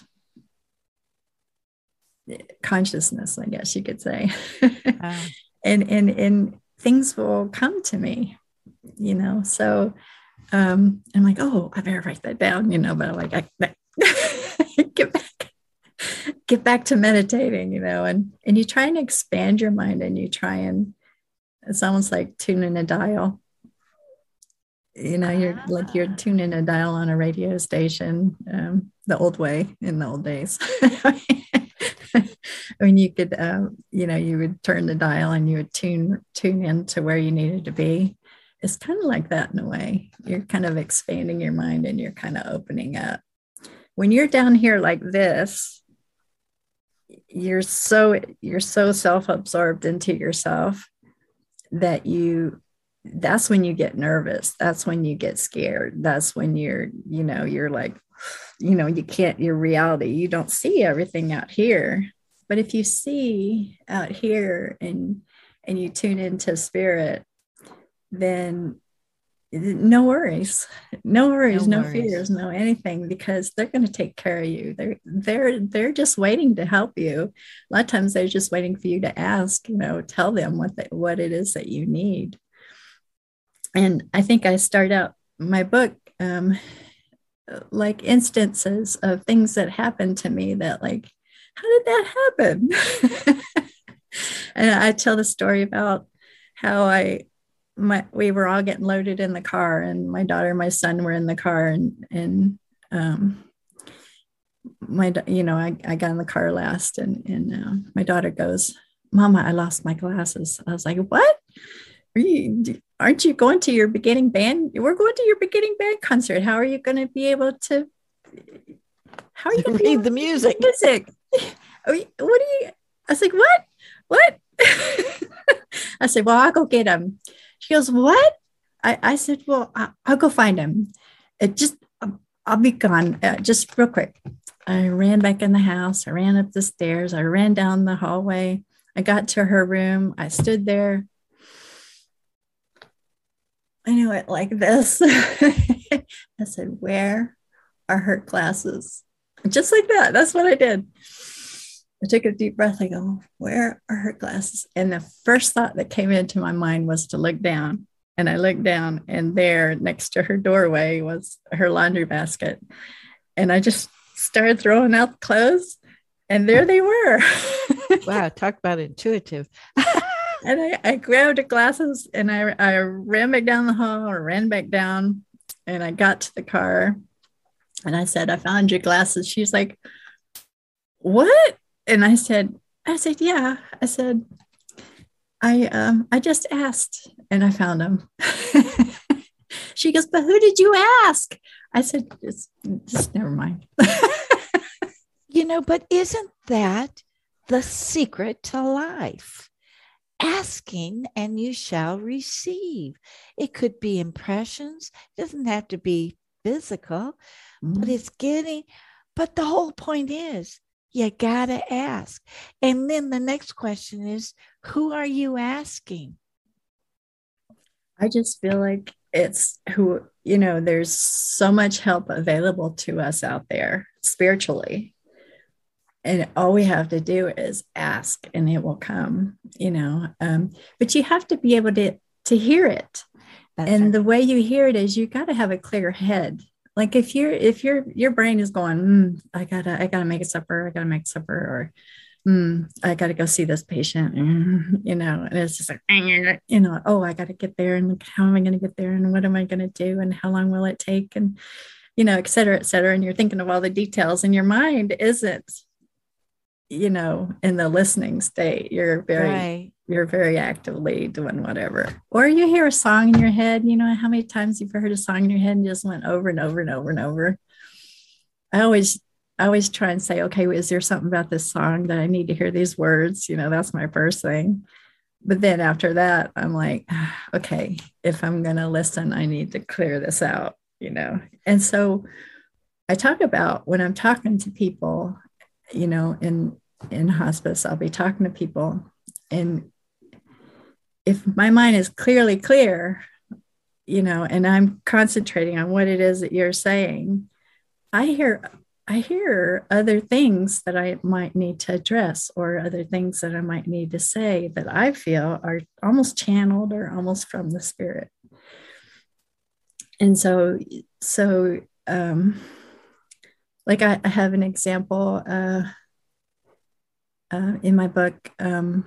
consciousness, I guess you could say. Wow. and and and things will come to me, you know. So um, I'm like, oh, I better write that down, you know. But I'm like, I, I get back. Get back to meditating, you know, and, and you try and expand your mind and you try and it's almost like tuning a dial. You know, you're like you're tuning a dial on a radio station, um, the old way in the old days. I mean, you could, um, you know, you would turn the dial and you would tune tune into where you needed to be. It's kind of like that in a way. You're kind of expanding your mind and you're kind of opening up. When you're down here like this, you're so you're so self-absorbed into yourself that you that's when you get nervous. That's when you get scared. That's when you're, you know, you're like, you know, you can't, your reality, you don't see everything out here. But if you see out here and and you tune into spirit, then no worries, no worries, no, no worries. fears, no anything, because they're going to take care of you. They're, they're, they're just waiting to help you. A lot of times they're just waiting for you to ask, you know, tell them what, the, what it is that you need. And I think I start out my book, um, like instances of things that happened to me that like, how did that happen? And I tell the story about how I, My, we were all getting loaded in the car and my daughter and my son were in the car and, and, um, my, you know, I, I got in the car last and, and, uh, my daughter goes, Mama, I lost my glasses. I was like, what? Are you, aren't you going to your beginning band? We're going to your beginning band concert. How are you going to be able to, how are you going to
read the music?
Music. What do you, I was like, what, what? I said, well, I'll go get them. She goes, what? I, I said, well, I, I'll go find him. It just, I'll, I'll be gone. Uh, just real quick. I ran back in the house. I ran up the stairs. I ran down the hallway. I got to her room. I stood there. I knew it like this. I said, where are her glasses? Just like that. That's what I did. I took a deep breath. I go, where are her glasses? And the first thought that came into my mind was to look down. And I looked down and there next to her doorway was her laundry basket. And I just started throwing out the clothes and there they were.
Wow. Talk about intuitive.
And I, I grabbed the glasses and I, I ran back down the hall or ran back down and I got to the car and I said, I found your glasses. She's like, what? And I said, I said, yeah. I said, I um, I just asked and I found them. She goes, but who did you ask? I said, just, just never mind.
You know, but isn't that the secret to life? Asking and you shall receive. It could be impressions. It doesn't have to be physical, mm-hmm. but it's getting, but the whole point is, you gotta ask. And then the next question is, who are you asking?
I just feel like it's who, you know, there's so much help available to us out there spiritually. And all we have to do is ask and it will come, you know, um, but you have to be able to, to hear it. That's and right. The way you hear it is you got to have a clear head. Like if you're, if your your brain is going, mm, I gotta, I gotta make a supper, I gotta make supper, or mm, I gotta go see this patient, mm, you know, and it's just like, you know, oh, I gotta get there, and how am I gonna get there, and what am I gonna do, and how long will it take, and you know, et cetera, et cetera, and you're thinking of all the details, and your mind isn't, you know, in the listening state. You're very, right. You're very actively doing whatever. Or you hear a song in your head. You know how many times you've heard a song in your head and just went over and over and over and over. I always, I always try and say, okay, is there something about this song that I need to hear these words? You know, that's my first thing. but then after that, I'm like, okay, if I'm going to listen, I need to clear this out, you know? And so I talk about when I'm talking to people, you know, in, in hospice, I'll be talking to people, and if my mind is clearly clear, you know, and I'm concentrating on what it is that you're saying, I hear I hear other things that I might need to address, or other things that I might need to say that I feel are almost channeled or almost from the spirit. And so, so um, like I, I have an example uh, uh, in my book. Um,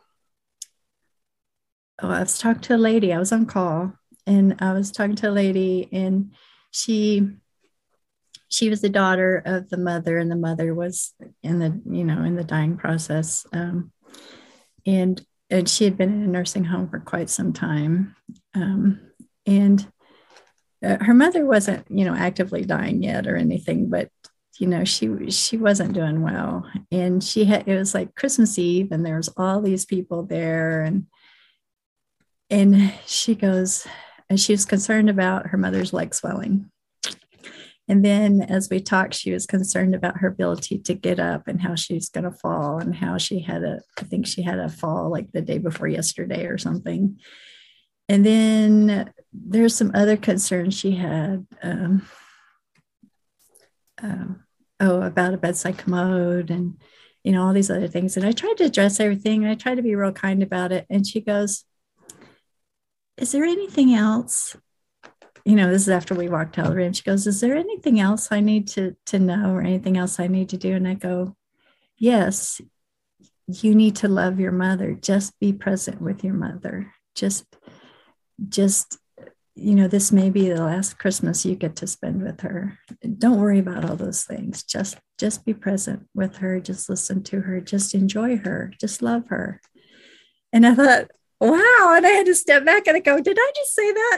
oh, I was talking to a lady. I was on call, and I was talking to a lady, and she. She was the daughter of the mother, and the mother was in the, you know, in the dying process. Um, and, and she had been in a nursing home for quite some time. Um, and uh, her mother wasn't, you know, actively dying yet or anything, but, you know, she, she wasn't doing well. And she had, it was like Christmas Eve, and there was all these people there. And, and she goes, and she was concerned about her mother's leg swelling. And then as we talked, she was concerned about her ability to get up and how she's going to fall, and how she had a, I think she had a fall like the day before yesterday or something. And then there's some other concerns she had. Um, um, oh, about a bedside commode, and, you know, all these other things. And I tried to address everything. I tried to be real kind about it. And she goes, is there anything else? You know, this is after we walked out of the room. She goes, is there anything else I need to, to know, or anything else I need to do? And I go, yes, you need to love your mother. Just be present with your mother. Just, just, you know, this may be the last Christmas you get to spend with her. Don't worry about all those things. Just, just be present with her. Just listen to her. Just enjoy her. Just love her. And I thought, wow. And I had to step back and I go, did I just say that?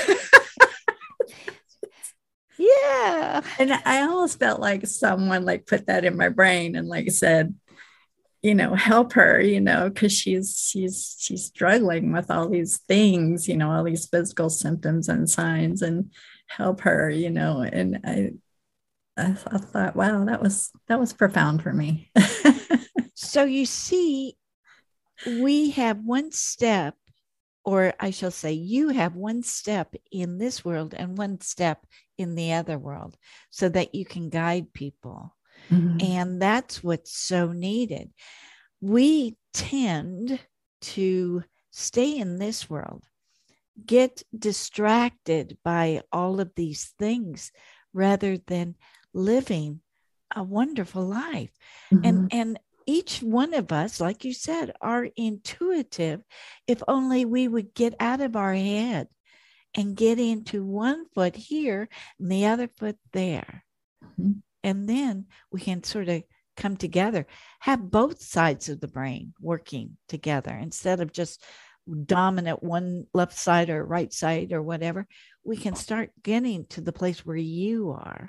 Yeah.
And I almost felt like someone like put that in my brain and like said, you know, help her, you know, because she's she's she's struggling with all these things, you know, all these physical symptoms and signs, and help her, you know. And I I, I thought, wow, that was that was profound for me.
So you see, we have one step, or I shall say, you have one step in this world and one step in the other world, so that you can guide people. Mm-hmm. And that's what's so needed. We tend to stay in this world, get distracted by all of these things, rather than living a wonderful life. Mm-hmm. And, and each one of us, like you said, are intuitive. If only we would get out of our head and get into one foot here and the other foot there. Mm-hmm. And then we can sort of come together, have both sides of the brain working together, instead of just dominant one left side or right side or whatever. We can start getting to the place where you are,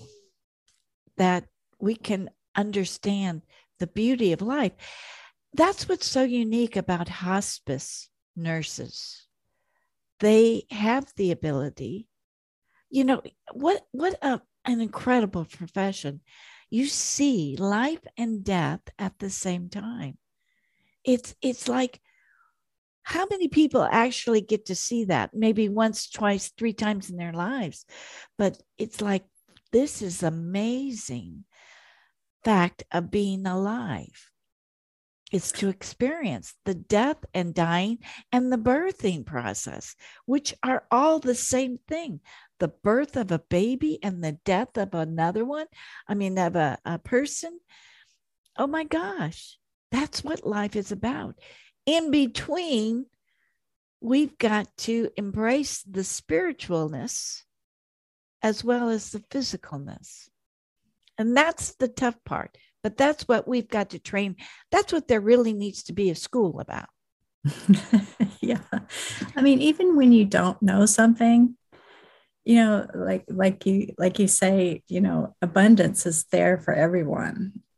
that we can understand the beauty of life. That's what's so unique about hospice nurses. They have the ability, you know, what, what a, an incredible profession. You see life and death at the same time. It's, it's like, how many people actually get to see that? Maybe once, twice, three times in their lives. But it's like, this is amazing fact of being alive. Is to experience the death and dying and the birthing process, which are all the same thing. The birth of a baby and the death of another one. I mean, of a, a person. Oh my gosh, that's what life is about. In between, we've got to embrace the spiritualness as well as the physicalness. And that's the tough part. But that's what we've got to train. That's what there really needs to be a school about.
Yeah. I mean, even when you don't know something, you know, like, like you, like you say, you know, abundance is there for everyone.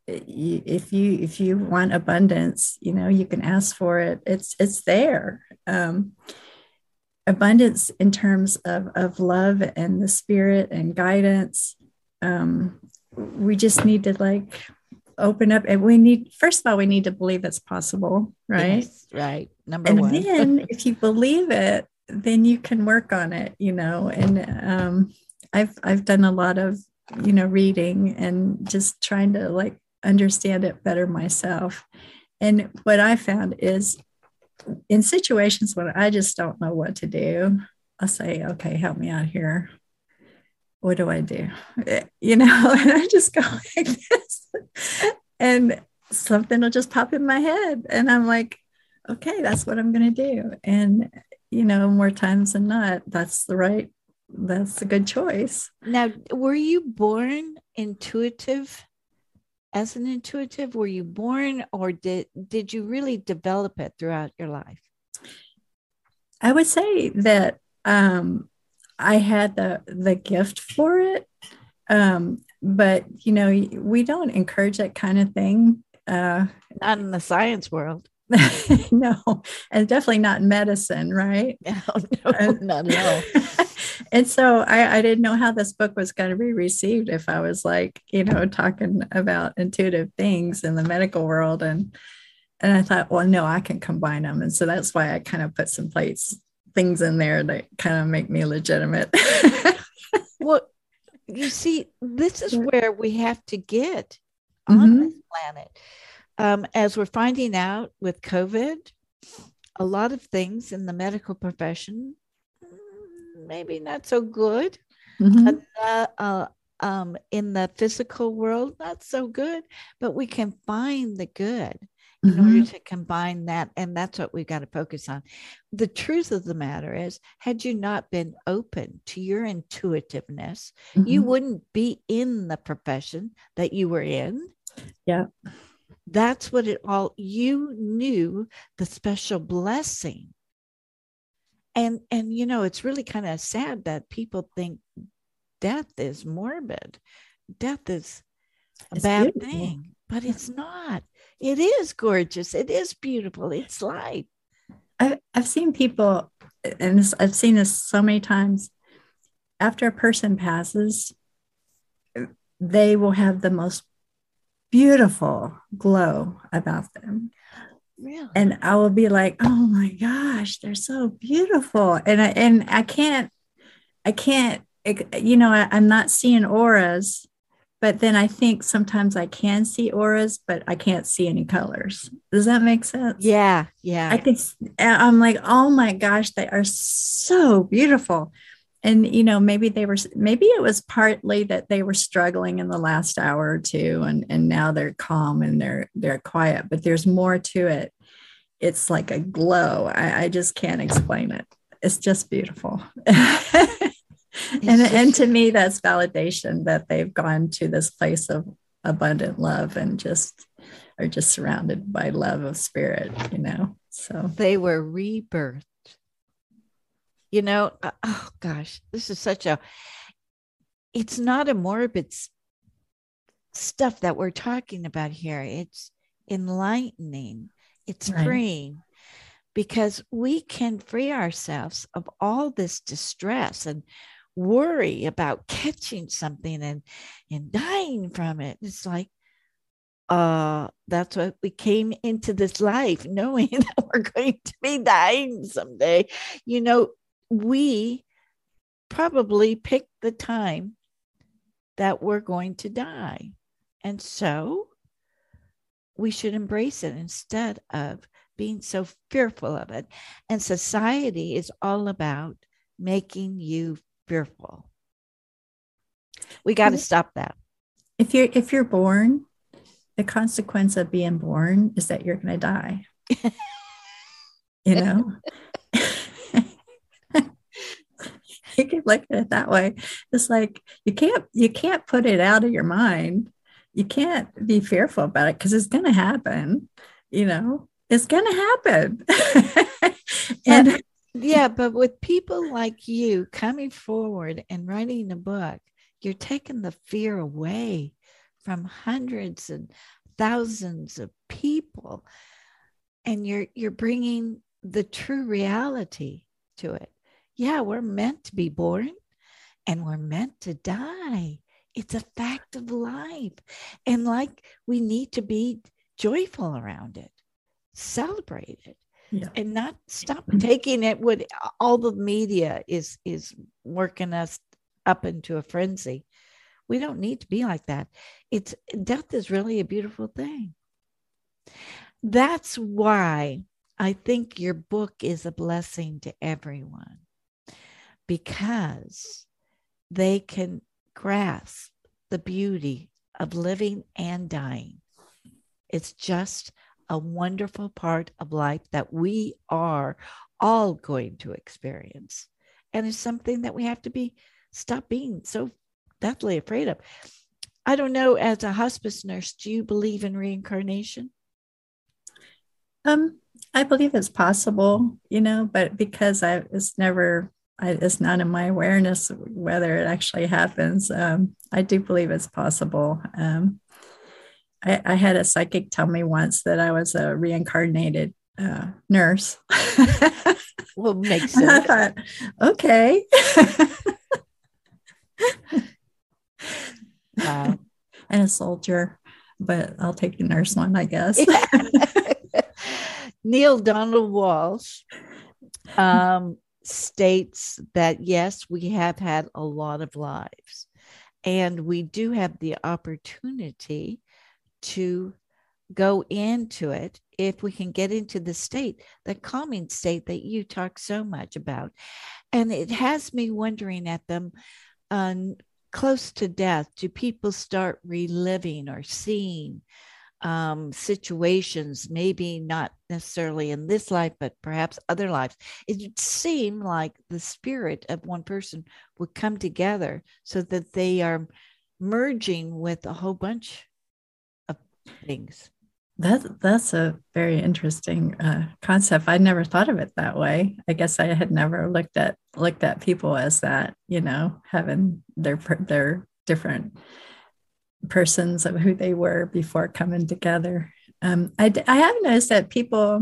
if you if you want abundance, you know, you can ask for it. It's it's there. Um, abundance in terms of of love and the spirit and guidance. Um, we just need to like open up, and we need, first of all, we need to believe it's possible, right?
Yes, right. Number
and
one.
then if you believe it, then you can work on it, you know. And um, I've I've done a lot of, you know, reading and just trying to like understand it better myself. And what I found is in situations when I just don't know what to do, I'll say, okay, help me out here. What do I do? You know, and I just go like this, and something will just pop in my head. And I'm like, okay, that's what I'm going to do. And, you know, more times than not, that's the right, that's a good choice.
Now, were you born intuitive? As an intuitive, were you born, or did, did you really develop it throughout your life?
I would say that um, I had the, the gift for it. Um, but, you know, we don't encourage that kind of thing. Uh,
Not in the science world.
No, and definitely not in medicine, right?
No, no, uh, not at all.
And so I, I didn't know how this book was going to be received if I was like, you know, talking about intuitive things in the medical world. And and I thought, well, no, I can combine them. And so that's why I kind of put some plates, things in there that kind of make me legitimate.
Well, you see, this is where we have to get on
Mm-hmm.
this planet. Um, as we're finding out with COVID, a lot of things in the medical profession, maybe not so good.
Mm-hmm.
Uh, uh, um, in the physical world, not so good, but we can find the good in
Mm-hmm.
order to combine that. And that's what we've got to focus on. The truth of the matter is, had you not been open to your intuitiveness,
Mm-hmm.
you wouldn't be in the profession that you were in.
Yeah.
That's what it all, you knew the special blessing. And, and, you know, it's really kind of sad that people think death is morbid. Death is a
It's
bad
beautiful.
thing, but it's not. It is gorgeous. It is beautiful. It's life.
I, I've seen people, and this, I've seen this so many times, after a person passes, they will have the most beautiful glow about them.
Really?
And I will be like, oh my gosh, they're so beautiful. And I, and I can't, I can't, you know, I, I'm not seeing auras, but then I think sometimes I can see auras, but I can't see any colors. Does that make sense?
Yeah. Yeah.
I can, I'm like, oh my gosh, they are so beautiful. And, you know, maybe they were, maybe it was partly that they were struggling in the last hour or two, and, and now they're calm and they're, they're quiet, but there's more to it. It's like a glow. I, I just can't explain it. It's just beautiful. and, just, and to me, that's validation that they've gone to this place of abundant love and just are just surrounded by love of spirit, you know, so
they were rebirthed. You know, uh, oh gosh, this is such a, it's not a morbid s- stuff that we're talking about here. It's enlightening. It's
right.
freeing, because we can free ourselves of all this distress and worry about catching something and, and dying from it. It's like, uh, that's what we came into this life knowing that we're going to be dying someday. You know, we probably picked the time that we're going to die. And so we should embrace it instead of being so fearful of it. And society is all about making you fearful. We got to stop that.
If you're, if you're born, the consequence of being born is that you're going to die. You know? You can look at it that way. It's like you can't you can't put it out of your mind. You can't be fearful about it because it's going to happen. You know, it's going to happen. And
but, yeah, but with people like you coming forward and writing a book, you're taking the fear away from hundreds and thousands of people, and you're you're bringing the true reality to it. Yeah, we're meant to be born and we're meant to die. It's a fact of life. And like, we need to be joyful around it, celebrate it, yeah. and not stop taking it with all the media is, is working us up into a frenzy. We don't need to be like that. It's death is really a beautiful thing. That's why I think your book is a blessing to everyone, because they can grasp the beauty of living and dying. It's just a wonderful part of life that we are all going to experience. And it's something that we have to be, stop being so deathly afraid of. I don't know, as a hospice nurse, do you believe in reincarnation?
Um, I believe it's possible, you know, but because I it's never, I, it's not in my awareness whether it actually happens. Um, I do believe it's possible. Um, I, I had a psychic tell me once that I was a reincarnated uh, nurse.
Well, makes sense.
I thought, okay.
Wow.
And a soldier, but I'll take the nurse one, I guess.
Yeah. Neale Donald Walsch um, states that, yes, we have had a lot of lives, and we do have the opportunity to go into it if we can get into the state, the calming state that you talk so much about. And it has me wondering at them, um, close to death, do people start reliving or seeing um, situations, maybe not necessarily in this life, but perhaps other lives? It would seem like the spirit of one person would come together so that they are merging with a whole bunch of things.
That, that's a very interesting uh, concept. I never thought of it that way. I guess I had never looked at looked at people as that, you know, having their their different persons of who they were before coming together. Um, I, I have noticed that people,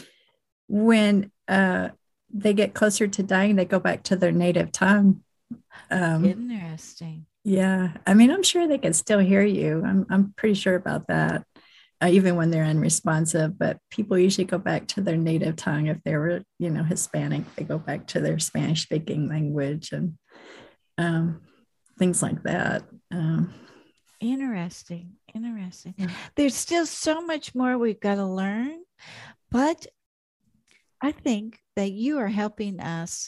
when uh, they get closer to dying, they go back to their native tongue. Um,
Interesting.
Yeah. I mean, I'm sure they can still hear you. I'm I'm pretty sure about that. Uh, even when they're unresponsive, but people usually go back to their native tongue. If they were, you know, Hispanic, they go back to their Spanish speaking language and um, things like that. Um,
interesting. Interesting.
Yeah.
There's still so much more we've got to learn, but I think that you are helping us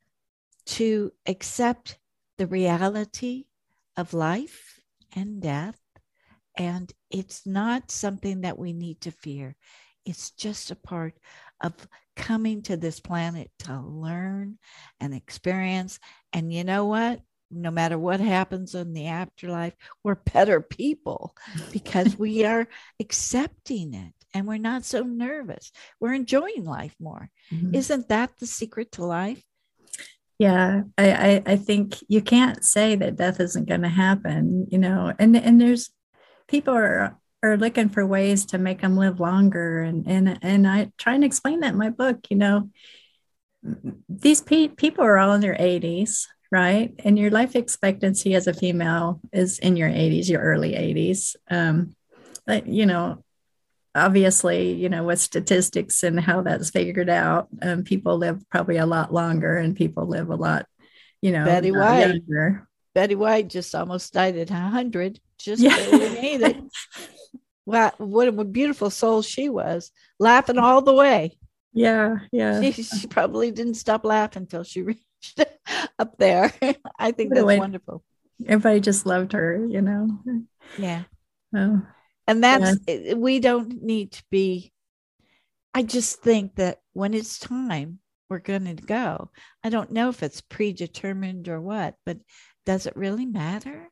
to accept the reality of life and death. And it's not something that we need to fear. It's just a part of coming to this planet to learn and experience. And you know what? No matter what happens in the afterlife, we're better people because we are accepting it and we're not so nervous. We're enjoying life more. Mm-hmm. Isn't that the secret to life?
Yeah, I, I, I think you can't say that death isn't going to happen, you know, and, and there's, people are are looking for ways to make them live longer. And, and, and I try and explain that in my book. You know, these pe- people are all in their eighties, right? And your life expectancy as a female is in your eighties, your early eighties. Um, but, you know, obviously, you know, with statistics and how that's figured out, um, people live probably a lot longer and people live a lot, you know,
Betty White.
younger.
Betty White just almost died at one hundred. Just
yeah.
barely made it. Wow, what a beautiful soul she was, laughing all the way.
Yeah, yeah.
She, she probably didn't stop laughing until she reached up there. I think that's
way,
wonderful.
Everybody just loved her, you know.
Yeah.
Oh,
and that's, yeah. We don't need to be, I just think that when it's time, we're going to go. I don't know if it's predetermined or what, but does it really matter?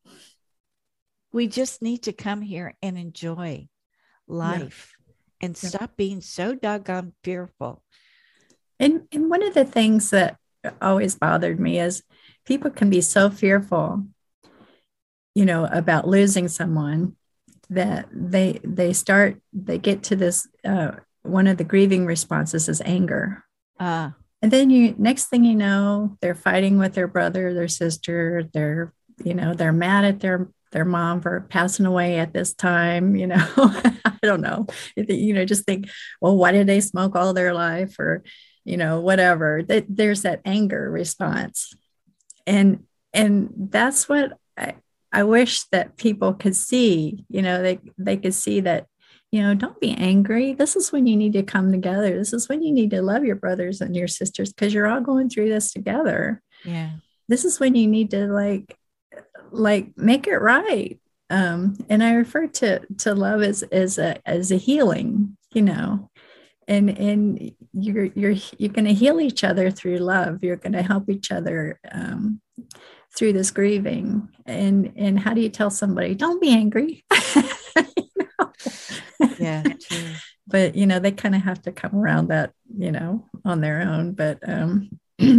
We just need to come here and enjoy life yeah. and stop being so doggone fearful.
And, and one of the things that always bothered me is people can be so fearful you know, about losing someone, that they they start they get to this uh, one of the grieving responses is anger.
Uh,
and then you next thing you know, they're fighting with their brother, their sister, they're, you know, they're mad at their their mom for passing away at this time, you know. I don't know, you know, just think, well, why did they smoke all their life, or, you know, whatever. That there's that anger response. And and that's what I, I wish that people could see, you know, they, they could see that, you know, don't be angry. This is when you need to come together. This is when you need to love your brothers and your sisters, because you're all going through this together.
yeah.
This is when you need to like, like make it right. Um, and I refer to, to love as, as a, as a healing, you know, and, and you're, you're, you're going to heal each other through love. You're going to help each other, um, through this grieving. And, and how do you tell somebody, don't be angry? You know?
Yeah, true.
But, you know, they kind of have to come around that, you know, on their own. But, um,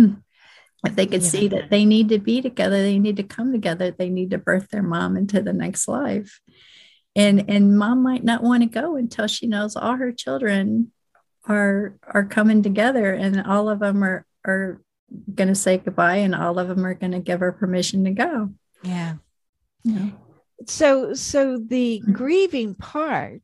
if they could
Yeah.
see that they need to be together, they need to come together, they need to birth their mom into the next life. And and mom might not want to go until she knows all her children are are coming together, and all of them are are going to say goodbye, and all of them are going to give her permission to go.
Yeah.
You know?
So, so the grieving part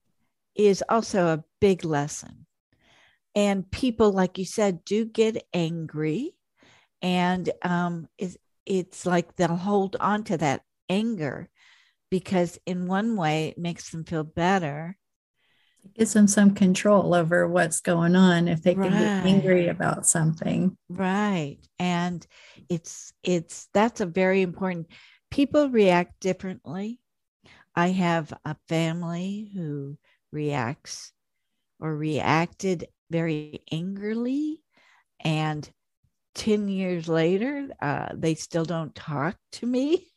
is also a big lesson. And people, like you said, do get angry. And um, it's, it's like they'll hold on to that anger because in one way it makes them feel better.
It gives them some control over what's going on if they can
Right.
get angry about something.
Right. And it's, it's, that's a very important, people react differently. I have a family who reacts or reacted very angrily, and ten years later, uh, they still don't talk to me.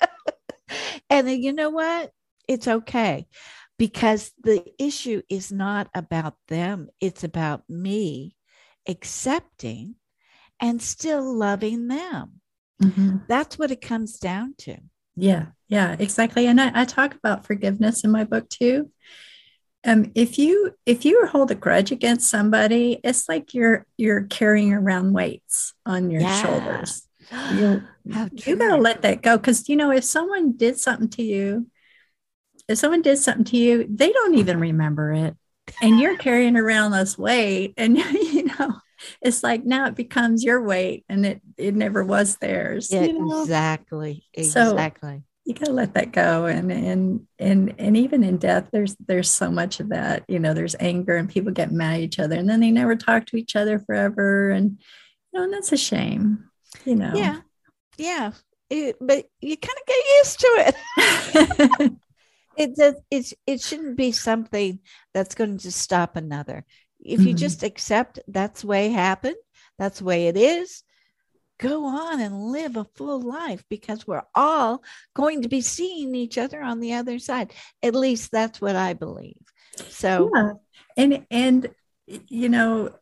And then, you know what? It's okay, because the issue is not about them. It's about me accepting and still loving them.
Mm-hmm.
That's what it comes down to.
Yeah, yeah, exactly. And I, I talk about forgiveness in my book too. Um, if you if you hold a grudge against somebody, it's like you're you're carrying around weights on your
Yeah.
shoulders. You
How
you gotta
true.
let that go, because you know, if someone did something to you, if someone did something to you, they don't even remember it, and you're carrying around this weight, and you know, it's like now it becomes your weight, and it it never was theirs.
Yeah,
You know?
exactly.
So-
Exactly.
You gotta let that go. And and and and even in death, there's there's so much of that. You know, there's anger, and people get mad at each other, and then they never talk to each other forever. And you know, and that's a shame. You know.
Yeah. Yeah. It, but you kind of get used to it. It does. It's it shouldn't be something that's going to stop another. If you
Mhm.
just accept that's the way it happened, that's the way it is, go on and live a full life, because we're all going to be seeing each other on the other side. At least that's what I believe. So
Yeah. And and you know,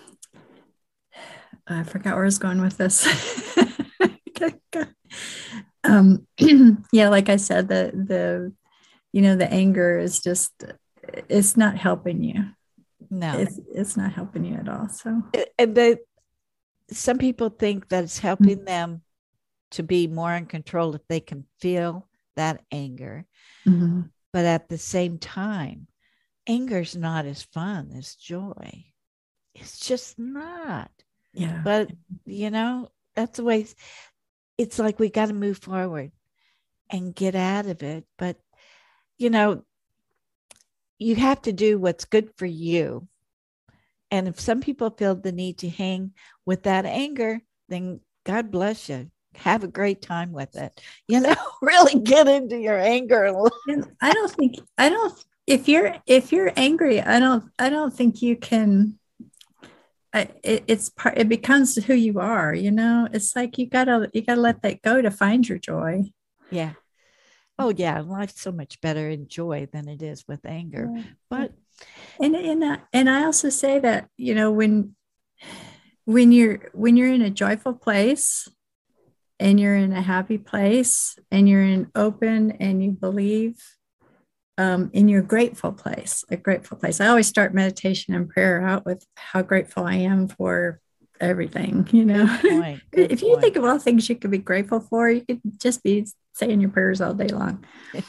I forgot where I was going with this. um, yeah, like I said, the the you know, the anger is just, it's not helping you.
no,
It's it's not helping you at all. So
and the some people think that it's helping them to be more in control if they can feel that anger.
mhm.
But at the same time, anger is not as fun as joy. It's just not.
Yeah.
But, you know, that's the way it's like we got to move forward and get out of it. But, you know, you have to do what's good for you. And if some people feel the need to hang with that anger, then God bless you. Have a great time with it. You know, really get into your anger.
And I don't think I don't if you're if you're angry, I don't I don't think you can. I, it, it's part. It becomes who you are. You know, it's like you gotta you gotta let that go to find your joy.
Yeah. Oh, yeah. Life's so much better in joy than it is with anger.
Yeah.
But
And and uh, and I also say that, you know, when when you're when you're in a joyful place, and you're in a happy place and you're in open and you believe um, in your grateful place, a grateful place. I always start meditation and prayer out with how grateful I am for everything, you know.
Good point. Good
If you
point.
think of all things you could be grateful for, you could just be saying your prayers all day long.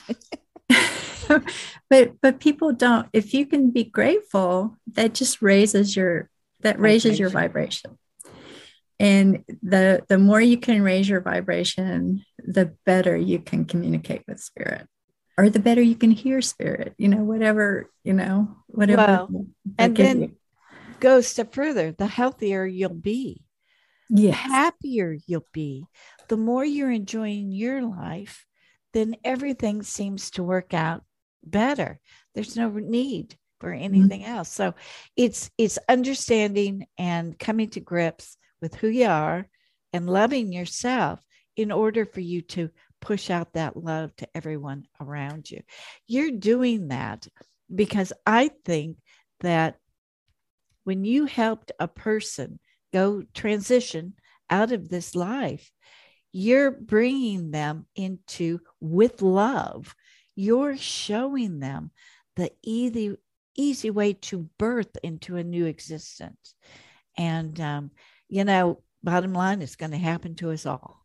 but but people don't. If you can be grateful, that just raises your that raises your vibration. And the the more you can raise your vibration, the better you can communicate with spirit, or the better you can hear spirit, you know, whatever, you know, whatever.
Well, and then you. Go a step further, the healthier you'll be. Yes. Happier you'll be. The more you're enjoying your life, then everything seems to work out better. There's no need for anything mm-hmm. else. So it's it's understanding and coming to grips with who you are and loving yourself in order for you to push out that love to everyone around you. You're doing that because I think that when you helped a person go transition out of this life, you're bringing them into, with love, you're showing them the easy, easy way to birth into a new existence. And, um, you know, bottom line, it's going to happen to us all.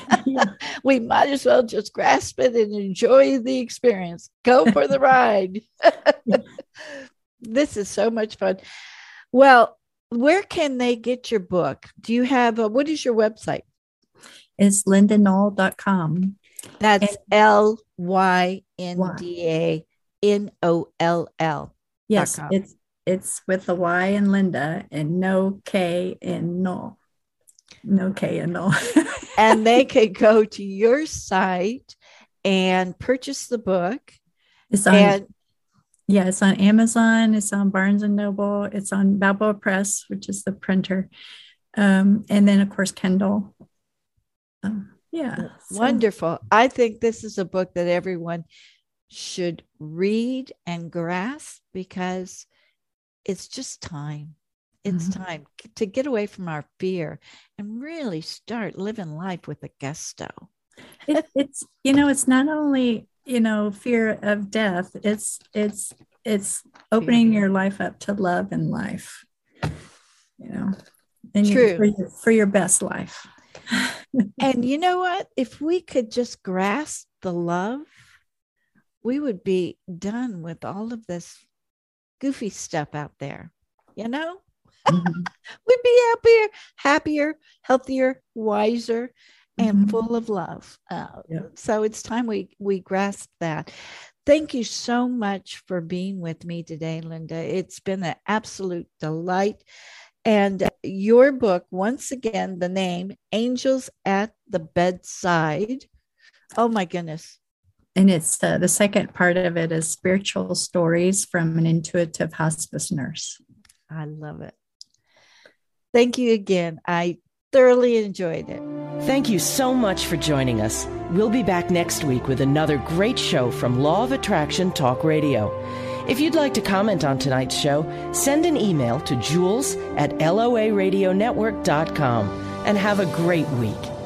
We might as well just grasp it and enjoy the experience. Go for the ride. This is so much fun. Well, where can they get your book? Do you have a, what is your website?
It's linda knoll dot com.
That's L Y N D A N O L L.
Yes, it's it's with the Y in Linda and no K in Knoll. No K in Knoll.
And they could go to your site and purchase the book.
It's on,
and
yeah, it's on Amazon. It's on Barnes and Noble. It's on Balboa Press, which is the printer. Um, and then, of course, Kindle. Um, yeah.
Wonderful. So. I think this is a book that everyone should read and grasp because it's just time. It's mm-hmm. time to get away from our fear and really start living life with a gusto.
It, it's, you know, it's not only, you know, fear of death. It's, it's, it's opening fear. Your life up to love and life, you know, and
True.
For, your, for your best life.
And you know what? If we could just grasp the love, we would be done with all of this goofy stuff out there, you know? Mm-hmm. We'd be happier, happier, healthier, wiser, and mm-hmm. full of love. Uh, yeah. So it's time we, we grasp that. Thank you so much for being with me today, Linda. It's been an absolute delight. And your book, once again, the name, Angels at the Bedside. Oh, my goodness.
And it's uh, the second part of it is spiritual stories from an intuitive hospice nurse.
I love it. Thank you again. I thoroughly enjoyed it.
Thank you so much for joining us. We'll be back next week with another great show from Law of Attraction Talk Radio. If you'd like to comment on tonight's show, send an email to Jules at L O A radio network dot com and have a great week.